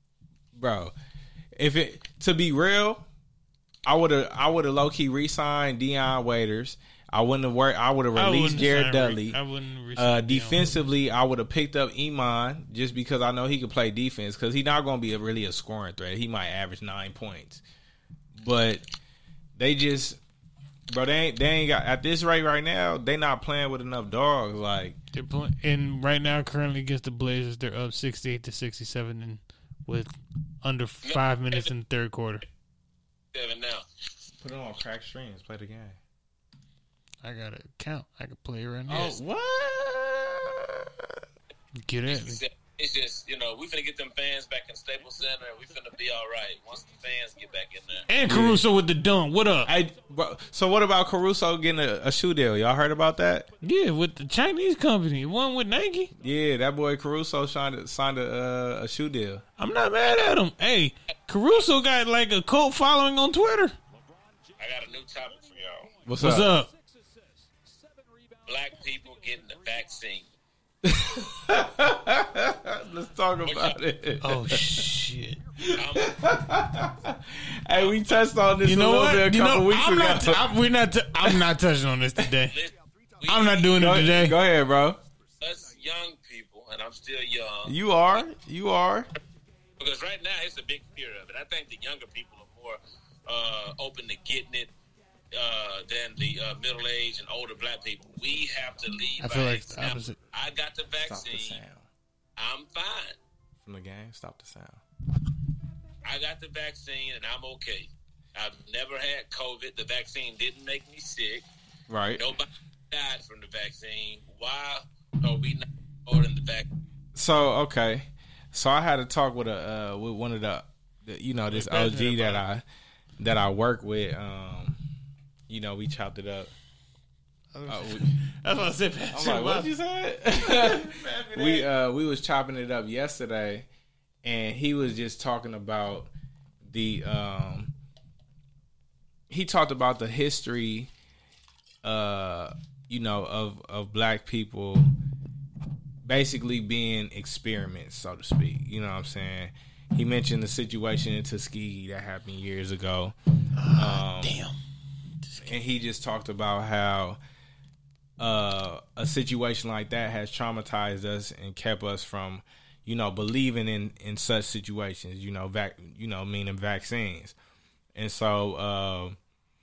bro. If it to be real, I would have I would have low key re-signed Deion Waiters. I wouldn't have worked. I would have I released wouldn't Jared sign Dudley. Rick. I wouldn't. resign Uh, Deion. defensively, I would have picked up Iman just because I know he could play defense because he's not going to be a, really a scoring threat. He might average nine points, but they just, bro, they ain't, they ain't got at this rate right now. They not playing with enough dogs. Like They're playing, and right now, currently against the Blazers, they're up sixty-eight to sixty-seven, and with under five minutes in the third quarter. Seven now. put it on crack streams, play the game. I got to count. I can play it right now. Oh, what? Get at me. It's just, you know, we finna get them fans back in Staples Center, and we finna be all right once the fans get back in there. And Caruso with the dunk. What up? I, bro, so what about Caruso getting a, a shoe deal? Y'all heard about that? Yeah, with the Chinese company. One with Nike. Yeah, that boy Caruso signed a, signed a, uh, a shoe deal. I'm not mad at him. Hey, Caruso got like a cult following on Twitter. I got a new topic for y'all. What's, What's up? up? Black people getting the vaccine. Let's talk about it. Oh shit! Hey, we touched on this You know a little what? bit a You couple know, weeks I'm ago. not. T- I'm, we're not. T- I'm not touching on this today. We- I'm not doing go, it today. Go ahead, bro. Us young people, and I'm still young. You are. You are. Because right now, it's a big fear of it. I think the younger people are more uh, open to getting it uh, than the uh, middle-aged and older black people. We have to lead I by feel like it's the example. opposite. I got the Stop the vaccine. sound. I'm fine. From the game, stop the sound. I got the vaccine, and I'm okay. I've never had COVID. The vaccine didn't make me sick. Right. Nobody died from the vaccine. Why are we not ordering the vaccine? So okay, so I had a talk with a uh, with one of the, the you know this O G that I that I work with. Um, you know we chopped it up. Uh, we, That's what I said. I'm like, what you said? we uh we was chopping it up yesterday, and he was just talking about the um he talked about the history uh you know of of black people basically being experiments, so to speak. You know what I'm saying? He mentioned the situation in Tuskegee that happened years ago. Um, Damn. And he just talked about how uh, a situation like that has traumatized us and kept us from, you know, believing in, in such situations. You know, vac, you know, meaning vaccines. And so, uh,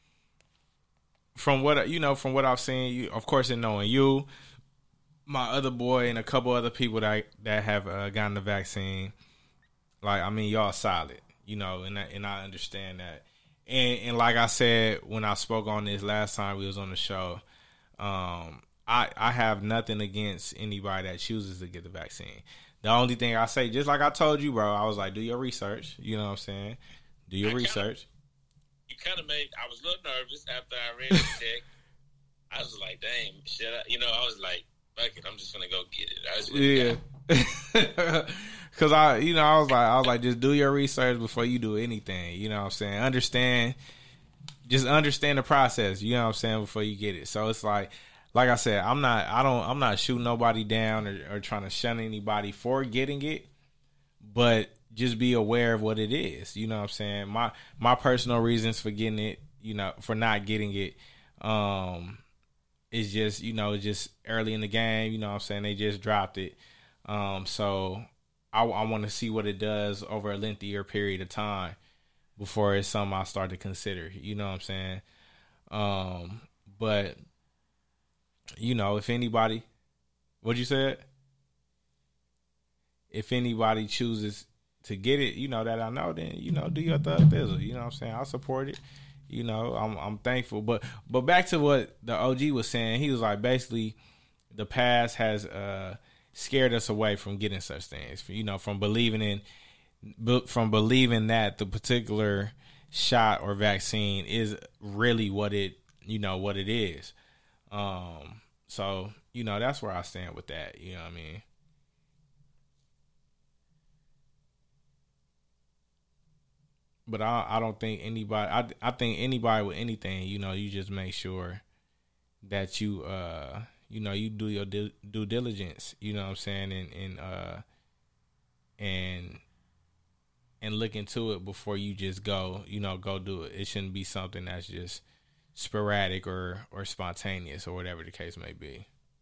from what you know, from what I've seen, you, of course, in knowing you, my other boy, and a couple other people that that have uh, gotten the vaccine, like I mean, y'all solid, you know, and I, and I understand that. And, and like I said when I spoke on this last time we was on the show, um, I I have nothing against anybody that chooses to get the vaccine. The only thing I say, just like I told you, bro, I was like, do your research. You know what I'm saying? Do your I kinda, research. You kind of made. I was a little nervous after I read the check. I was like, dang, should I? You know, I was like, fuck it, I'm just gonna go get it. I just Yeah. Cause I, you know, I was like, I was like, just do your research before you do anything. You know what I'm saying? Understand, just understand the process. You know what I'm saying? Before you get it. So it's like, like I said, I'm not, I don't, I'm not shooting nobody down or, or trying to shun anybody for getting it, but just be aware of what it is. You know what I'm saying? My, my personal reasons for getting it, you know, for not getting it, um, is just, you know, just early in the game. You know what I'm saying? They just dropped it. Um, so I, I want to see what it does over a lengthier period of time before it's something I start to consider. You know what I'm saying? Um, but, you know, if anybody, what'd you say? If anybody chooses to get it, you know, that I know, then, you know, do your thug thizzle. You know what I'm saying? I'll support it. You know, I'm I'm thankful. But but back to what the O G was saying, he was like, basically, the past has uh, scared us away from getting such things. You know, from believing in, from believing that the particular shot or vaccine is really what it, you know, what it is. Um, so, you know, that's where I stand with that. You know what I mean? But I, I don't think anybody. I, I think anybody with anything, you know, you just make sure that you, uh, you know, you do your due, due diligence. You know what I'm saying, and and uh, and and look into it before you just go. You know, go do it. It shouldn't be something that's just sporadic or or spontaneous or whatever the case may be.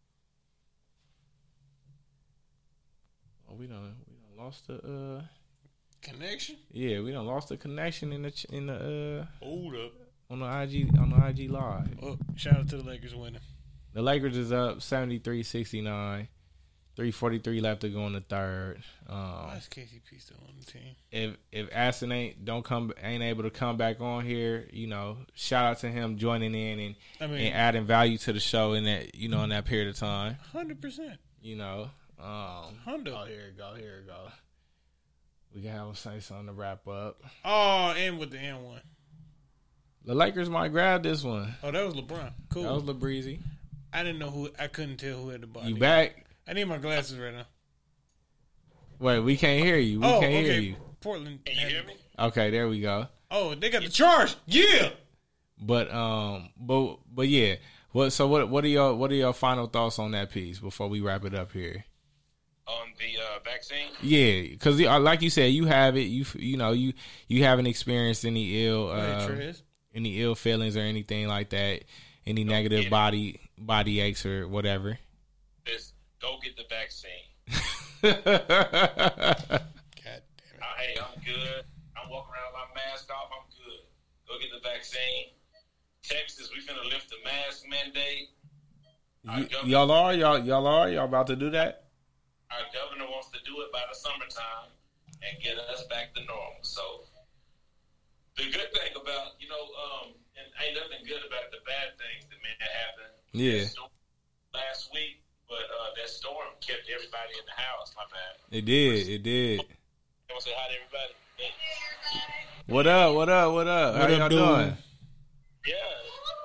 Oh, we don't we don't lost the. Uh, Connection? Yeah, we done lost the connection in the ch- in the uh Hold up. on the I G on the I G live. Oh, shout out to the Lakers winning. The Lakers is up seventy-three sixty-nine. three forty-three left to go in the third. Um, Why is K C P still on the team? if if Aston ain't don't come ain't able to come back on here, you know, shout out to him joining in and I mean, and adding value to the show in that, you know, in that period of time. Hundred percent. You know, um, Hundo. oh, here it go, here it go. We can have him say something to wrap up. Oh, and with the N one. The Lakers might grab this one. Oh, that was LeBron. Cool. That was LeBreezy. I didn't know who. I couldn't tell who had the ball. You back? I need my glasses right now. Wait, we can't hear you. We oh, can't okay. hear you. Portland. Can you hear me? Okay, there we go. Oh, they got the charge. Yeah. But um, but but yeah, What? So what? What are your What are your final thoughts on that piece before we wrap it up here? On the uh, vaccine? Yeah, because like you said, you have it. You you know you you haven't experienced any ill uh, any ill feelings or anything like that. Any Don't negative body body aches or whatever. Just go get the vaccine. God damn it! Uh, hey, I'm good. I'm walking around with my mask off. I'm good. Go get the vaccine. Texas, we finna lift the mask mandate. Y- y'all are y'all y'all are y'all about to do that? Our governor wants to do it by the summertime and get us back to normal. So the good thing about, you know, um, and ain't nothing good about the bad things that may happen. Yeah. Last week, but uh, that storm kept everybody in the house. My bad. It did. It did. I want to say hi to everybody. Hey. What up? What up? What up? What How up, y'all doing? Yeah.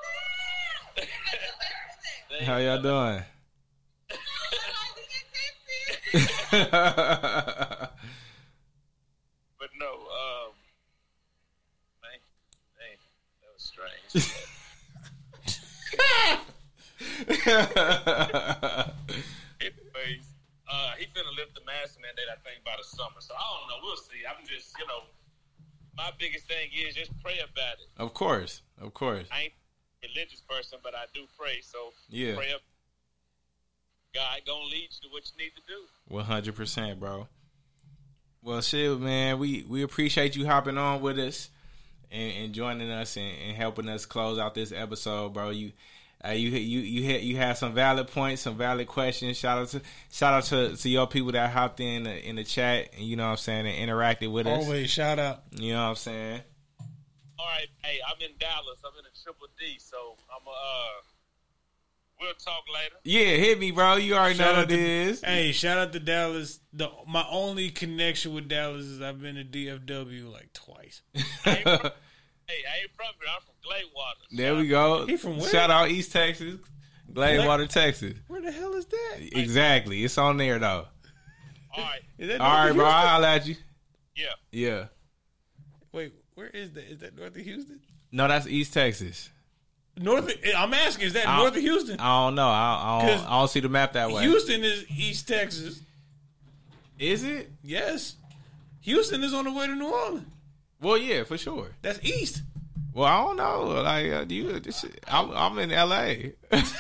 How y'all doing? But no, um, man, man, that was strange. Anyways, uh, he finna lift the mask mandate, I think, by the summer. So I don't know. We'll see. I'm just, you know, my biggest thing is just pray about it. Of course, of course. I ain't a religious person, but I do pray. So yeah, pray up. God gonna lead you to what you need to do. One hundred percent, bro. Well, shit, man. We we appreciate you hopping on with us and, and joining us and, and helping us close out this episode, bro. You, uh, you you you had you had some valid points, some valid questions. Shout out to shout out to, to your people that hopped in the, in the chat and you know what I'm saying and interacted with us. Always shout out. You know what I'm saying. All right, hey, I'm in Dallas. I'm in a Triple D, so I'm uh. We'll talk later. Yeah, hit me, bro. You already Shout know what out it to- is. Hey, shout out to Dallas. The my only connection with Dallas is I've been to D F W like twice. I ain't from, hey, I ain't from here. I'm from Gladewater. There we go. He from where? Shout out East Texas, Gladewater, Texas. Where the hell is that? Exactly. It's on there though. All right. Is that All north right, of bro. Houston? I'll holler at you. Yeah. Yeah. Wait, where is that? Is that north of Houston? No, that's East Texas. North. Of, I'm asking, is that I- north of Houston? I don't know. I, I, 'Cause don't, I don't see the map that way. Houston is East Texas. Is it? Yes. Houston is on the way to New Orleans. Well, yeah, for sure. That's east. Well, I don't know. Like, uh, do you? This shit, I'm, I'm in L A.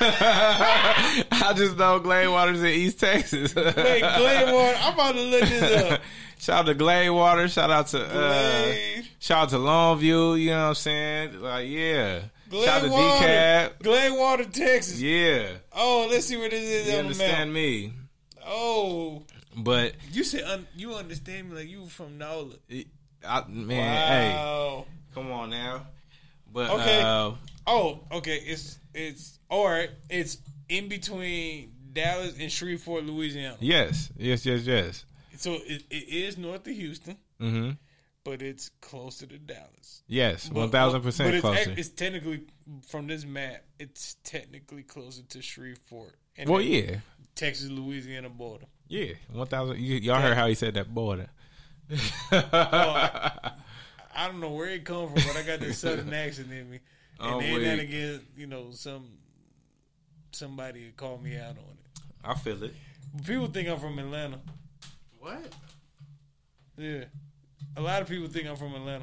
I just know Gladewater's in East Texas. Wait, Gladewater. I'm about to look this up. Shout out to Gladewater. Shout out to uh, Glade. shout out to Longview. You know what I'm saying? Like, yeah. Shout out to D Gladewater, Cab. Gladewater, Texas. Yeah. Oh, let's see where this is You on the understand map. me? Oh, But you said un- you understand me like you from Nola. I, man, Wow. hey, come on now. But Okay. uh, Oh, okay. It's it's all right. It's in between Dallas and Shreveport, Louisiana. yes, yes, yes, yes. So it, it is north of Houston, Mm-hmm. but it's closer to Dallas. Yes, But- one thousand But percent it's, closer. ac- it's technically from this map. It's technically closer to Shreveport. And Well, then yeah, Texas Louisiana border. yeah, one thousand. Y'all heard how he said that border. I, I don't know where it come from, but I got this southern accent in me. And Oh, then wait. that again, you know, some somebody would call me out on it. I feel it. But people think I'm from Atlanta. What? Yeah, a lot of people think I'm from Atlanta.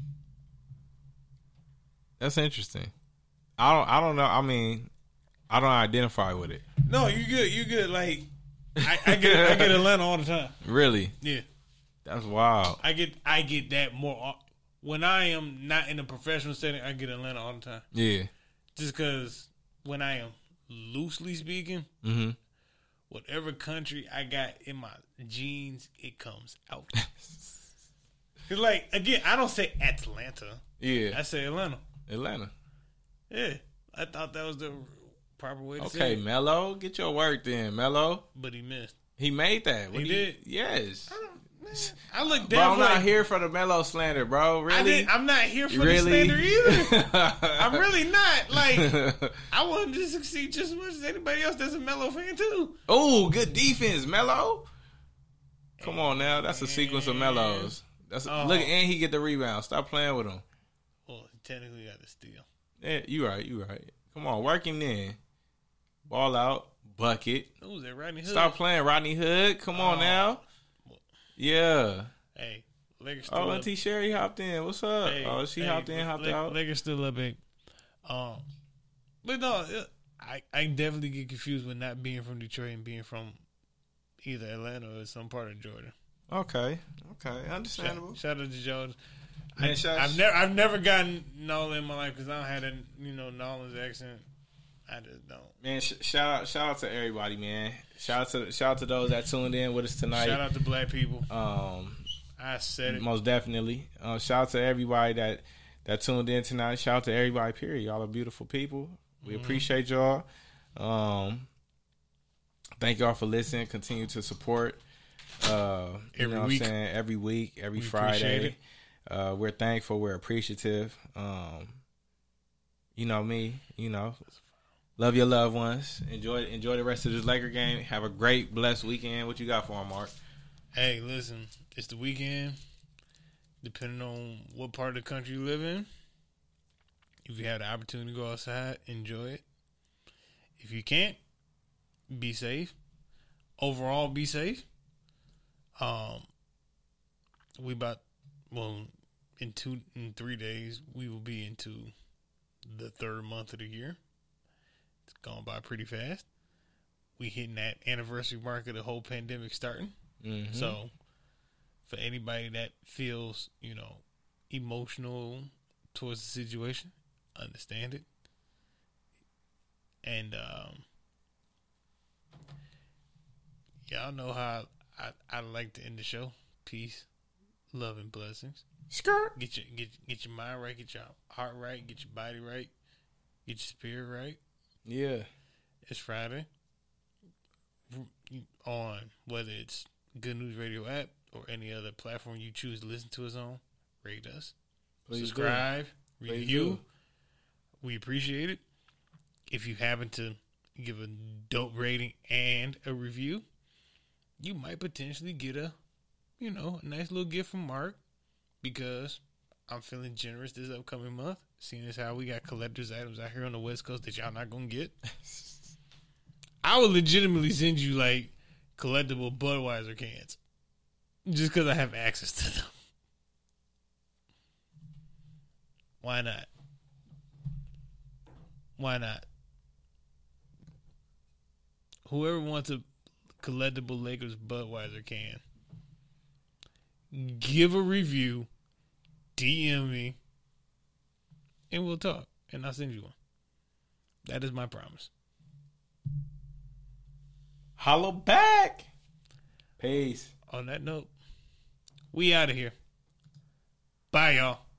That's interesting. I don't. I don't know. I mean, I don't identify with it. No, you good. You good. Like I, I get, I get Atlanta all the time. Really, Yeah, that's wild. I get, I get that more o- when I am not in a professional setting. I get Atlanta all the time, Yeah. just because when I am loosely speaking, Mm-hmm. whatever country I got in my genes, it comes out. Cause like again, I don't say Atlanta. Yeah. I say Atlanta. Atlanta. Yeah, I thought that was the proper way to say Okay, it. Mello, get your work then, Mello. But he missed. He made that. He did? Yes. I don't. Man, I look Bro, down. I'm not here for the Mello slander, bro. I Really? didn't, I'm not here for Really? the slander either. I'm really not. Like, I want him to succeed just as much as anybody else that's a Melo fan too. Oh, good defense, Mello. Come on now, that's a sequence of Mellos. That's Oh. look, and he get the rebound. Stop playing with him. Well, he technically got the steal. Yeah, you right, you right. Come on, work him then. Ball out, bucket. Who's that, Rodney Hood? Stop playing Rodney Hood. Come on Oh. now. Yeah. Hey, Lakers still Oh, up. Auntie Sherry hopped in. What's up? Hey, oh, she hey, hopped in, hopped Lak- out. Lakers still up big. Um, but no, it- I I definitely get confused with not being from Detroit and being from either Atlanta or some part of Georgia. Okay. Okay. Shout, Understandable. shout out to Georgia. Man, I, shout- I've never I've never gotten Nolan in my life because I don't have a you know Nolan's accent. I just don't. Man, sh- shout out, shout out to everybody, man. Shout out to shout out to those that tuned in with us tonight. Shout out to black people. Um, I said it. most definitely. Uh, shout out to everybody that that tuned in tonight. Shout out to everybody. Period. Y'all are beautiful people. We Mm-hmm. appreciate y'all. Um, thank y'all for listening. Continue to support. Uh, you Every know week. what I'm saying? Every week, every We appreciate Friday. it. Uh, we're thankful. We're appreciative. Um, you know me. You know. Love your loved ones. Enjoy enjoy the rest of this Laker game. Have a great, blessed weekend. What you got for them, Mark? Hey, listen, it's the weekend. Depending on what part of the country you live in, if you have the opportunity to go outside, enjoy it. If you can't, be safe. Overall, be safe. Um, we about well in two in three days we will be into the third month of the year. It's gone by pretty fast. We hitting that anniversary mark of the whole pandemic starting. Mm-hmm. So, for anybody that feels, you know, emotional towards the situation, understand it. And, um, y'all know how I, I like to end the show. Peace, love, and blessings. Skirt. Get your, get, get your mind right, get your heart right, get your body right, get your spirit right. Yeah. It's Friday. On whether it's Good News Radio app or any other platform you choose to listen to us on, rate us, Please subscribe, Please review. do. We appreciate it. If you happen to give a dope rating and a review, you might potentially get a, you know, a nice little gift from Mark because I'm feeling generous this upcoming month, seeing as how we got collector's items out here on the West Coast that y'all not gonna get. I would legitimately send you like collectible Budweiser cans just because I have access to them. Why not? Why not? Whoever wants a collectible Lakers Budweiser can, give a review, D M me, and we'll talk. And I'll send you one. That is my promise. Holla back. Peace. On that note, we out of here. Bye, y'all.